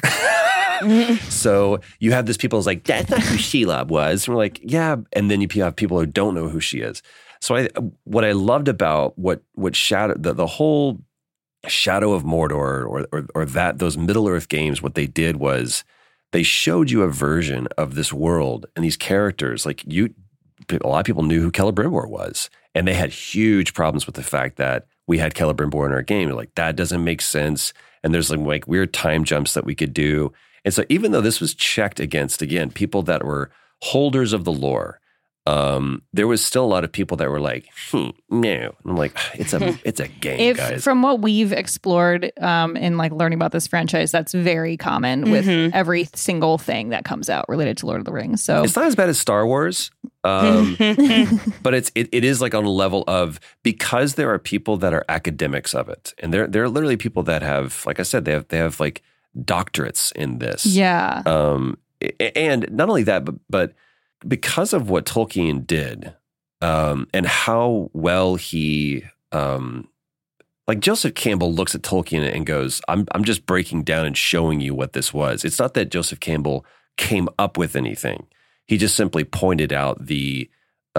So you have this people who's like, that's not who Shelob was. And we're like, yeah. And then you have people who don't know who she is. So what I loved about what Shadow, the whole Shadow of Mordor or those Middle Earth games, what they did was they showed you a version of this world and these characters. Like a lot of people knew who Celebrimbor was, and they had huge problems with the fact that we had Celebrimbor in our game. They're like, that doesn't make sense. And there's like weird time jumps that we could do. And so even though this was checked against, again, people that were holders of the lore, there was still a lot of people that were like, no. And I'm like, it's a game, guys. From what we've explored in like learning about this franchise, that's very common with every single thing that comes out related to Lord of the Rings. So it's not as bad as Star Wars, but it is like on a level of, because there are people that are academics of it, and there are literally people that have, like I said, they have like doctorates in this. Yeah. And not only that, but because of what Tolkien did, and how well he, like Joseph Campbell looks at Tolkien and goes, I'm just breaking down and showing you what this was. It's not that Joseph Campbell came up with anything. He just simply pointed out the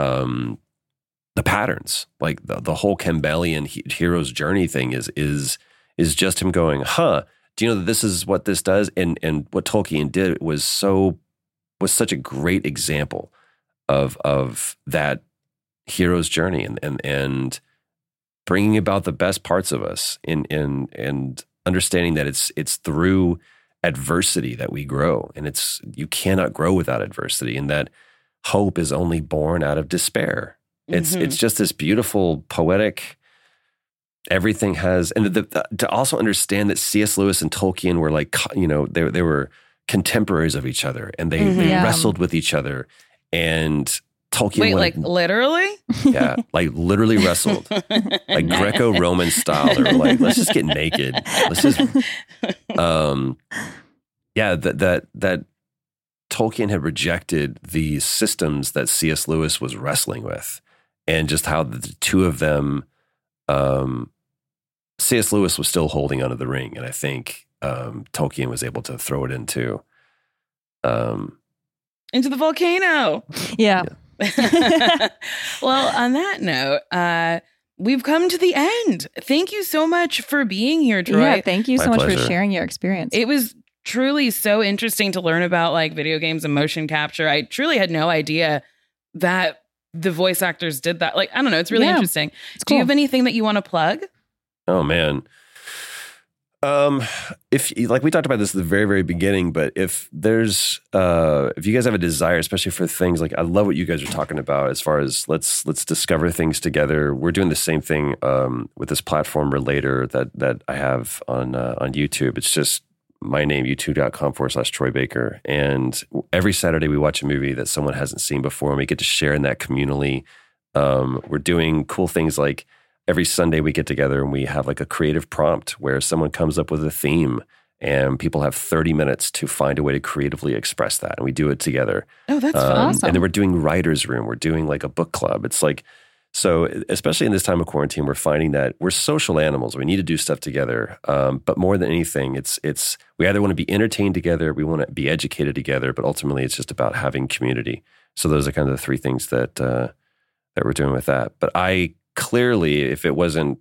patterns. Like the whole Campbellian hero's journey thing is just him going, do you know that this is what this does? And what Tolkien did was such a great example of that hero's journey and bringing about the best parts of us and understanding that it's through adversity that we grow, and you cannot grow without adversity, and that hope is only born out of despair. It's just this beautiful poetic. Everything has, and to also understand that C.S. Lewis and Tolkien were like, they were contemporaries of each other, and they wrestled with each other. And Tolkien like literally? Yeah, like literally wrestled. Like Greco-Roman style. They were like, let's just get naked. Let's just that Tolkien had rejected the systems that C.S. Lewis was wrestling with, and just how the two of them, C.S. Lewis was still holding onto the ring, and I think Tolkien was able to throw it into the volcano. Yeah. Well, on that note, we've come to the end. Thank you so much for being here, Troy. Yeah, thank you so much pleasure. for sharing your experience. It was truly so interesting to learn about like video games and motion capture. I truly had no idea that the voice actors did that. Like, I don't know. It's really interesting. It's Do you cool. have anything that you want to plug? Oh, man. If like we talked about this at the very, very beginning, but if there's, if you guys have a desire, especially for things like, I love what you guys are talking about as far as let's discover things together. We're doing the same thing, with this platform Relator that I have on YouTube. It's just my name, youtube.com/Troy Baker. And every Saturday we watch a movie that someone hasn't seen before and we get to share in that communally. We're doing cool things like every Sunday we get together and we have like a creative prompt where someone comes up with a theme and people have 30 minutes to find a way to creatively express that. And we do it together. Oh, that's awesome. And then we're doing writer's room. We're doing like a book club. It's like, so especially in this time of quarantine, we're finding that we're social animals. We need to do stuff together. But more than anything, it's we either want to be entertained together, we want to be educated together, but ultimately it's just about having community. So those are kind of the three things that we're doing with that. But I clearly, if it wasn't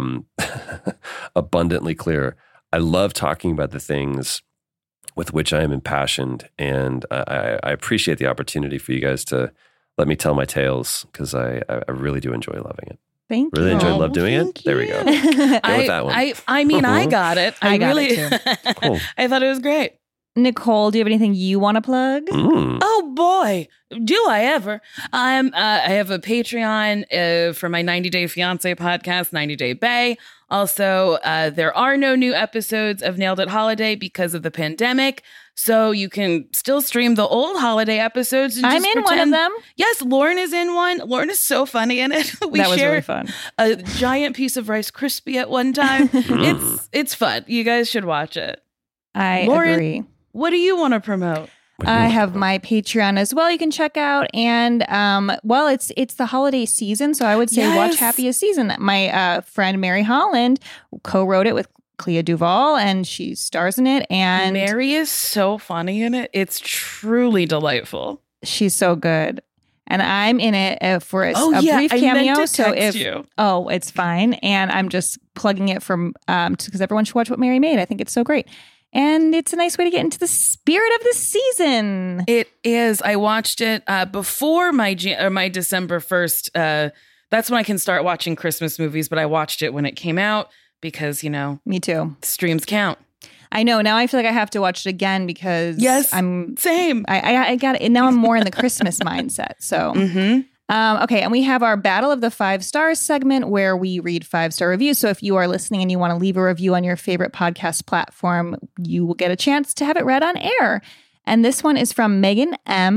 abundantly clear, I love talking about the things with which I am impassioned. And I appreciate the opportunity for you guys to let me tell my tales because I really do enjoy loving it. Thank you. Really love doing it. There we go. Go with that one. I mean, I got it. I got it too. Cool. I thought it was great. Nicole, do you have anything you want to plug? Oh boy, do I ever. I have a Patreon for my 90 Day Fiancé podcast, 90 Day Bae. Also, there are no new episodes of Nailed It Holiday because of the pandemic. So you can still stream the old holiday episodes. And I'm just in one of them. Yes, Lauren is in one. Lauren is so funny in it. We that was share really fun. A giant piece of Rice Krispie at one time. It's fun. You guys should watch it. Lauren, agree. What do you want to promote? I have my Patreon as well. You can check out, and well, it's the holiday season, so I would say watch Happiest Season. My friend Mary Holland co-wrote it with Clea Duvall, and she stars in it. And Mary is so funny in it; it's truly delightful. She's so good, and I'm in it for a brief cameo. I meant to so text you. It's fine, and I'm just plugging it from because everyone should watch What Mary Made. I think it's so great. And it's a nice way to get into the spirit of the season. It is. I watched it before my December 1st. That's when I can start watching Christmas movies, but I watched it when it came out because, me too. Streams count. I know. Now I feel like I have to watch it again because I'm same. I got it. Now I'm more in the Christmas mindset. So, okay. And we have our Battle of the 5 Stars segment where we read 5-star reviews. So if you are listening and you want to leave a review on your favorite podcast platform, you will get a chance to have it read on air. And this one is from Megan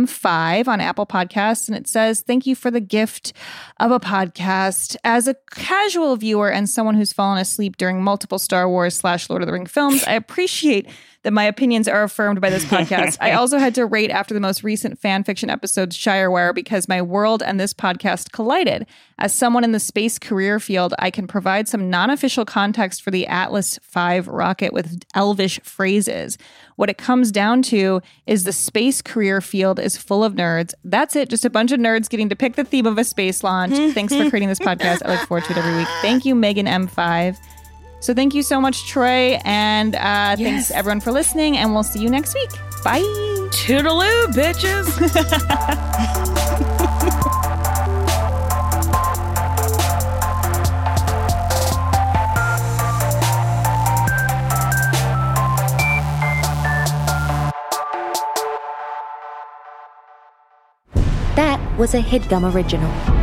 M5 on Apple Podcasts. And it says, thank you for the gift of a podcast. As a casual viewer and someone who's fallen asleep during multiple Star Wars / Lord of the Rings films, I appreciate that my opinions are affirmed by this podcast. I also had to rate after the most recent fan fiction episode, Shirewire, because my world and this podcast collided. As someone in the space career field, I can provide some non-official context for the Atlas V rocket with elvish phrases. What it comes down to is the space career field is full of nerds. That's it. Just a bunch of nerds getting to pick the theme of a space launch. Thanks for creating this podcast. I look forward to it every week. Thank you, Megan M5. So thank you so much, Troy. And thanks everyone for listening. And we'll see you next week. Bye. Toodaloo, bitches. That was a HeadGum original.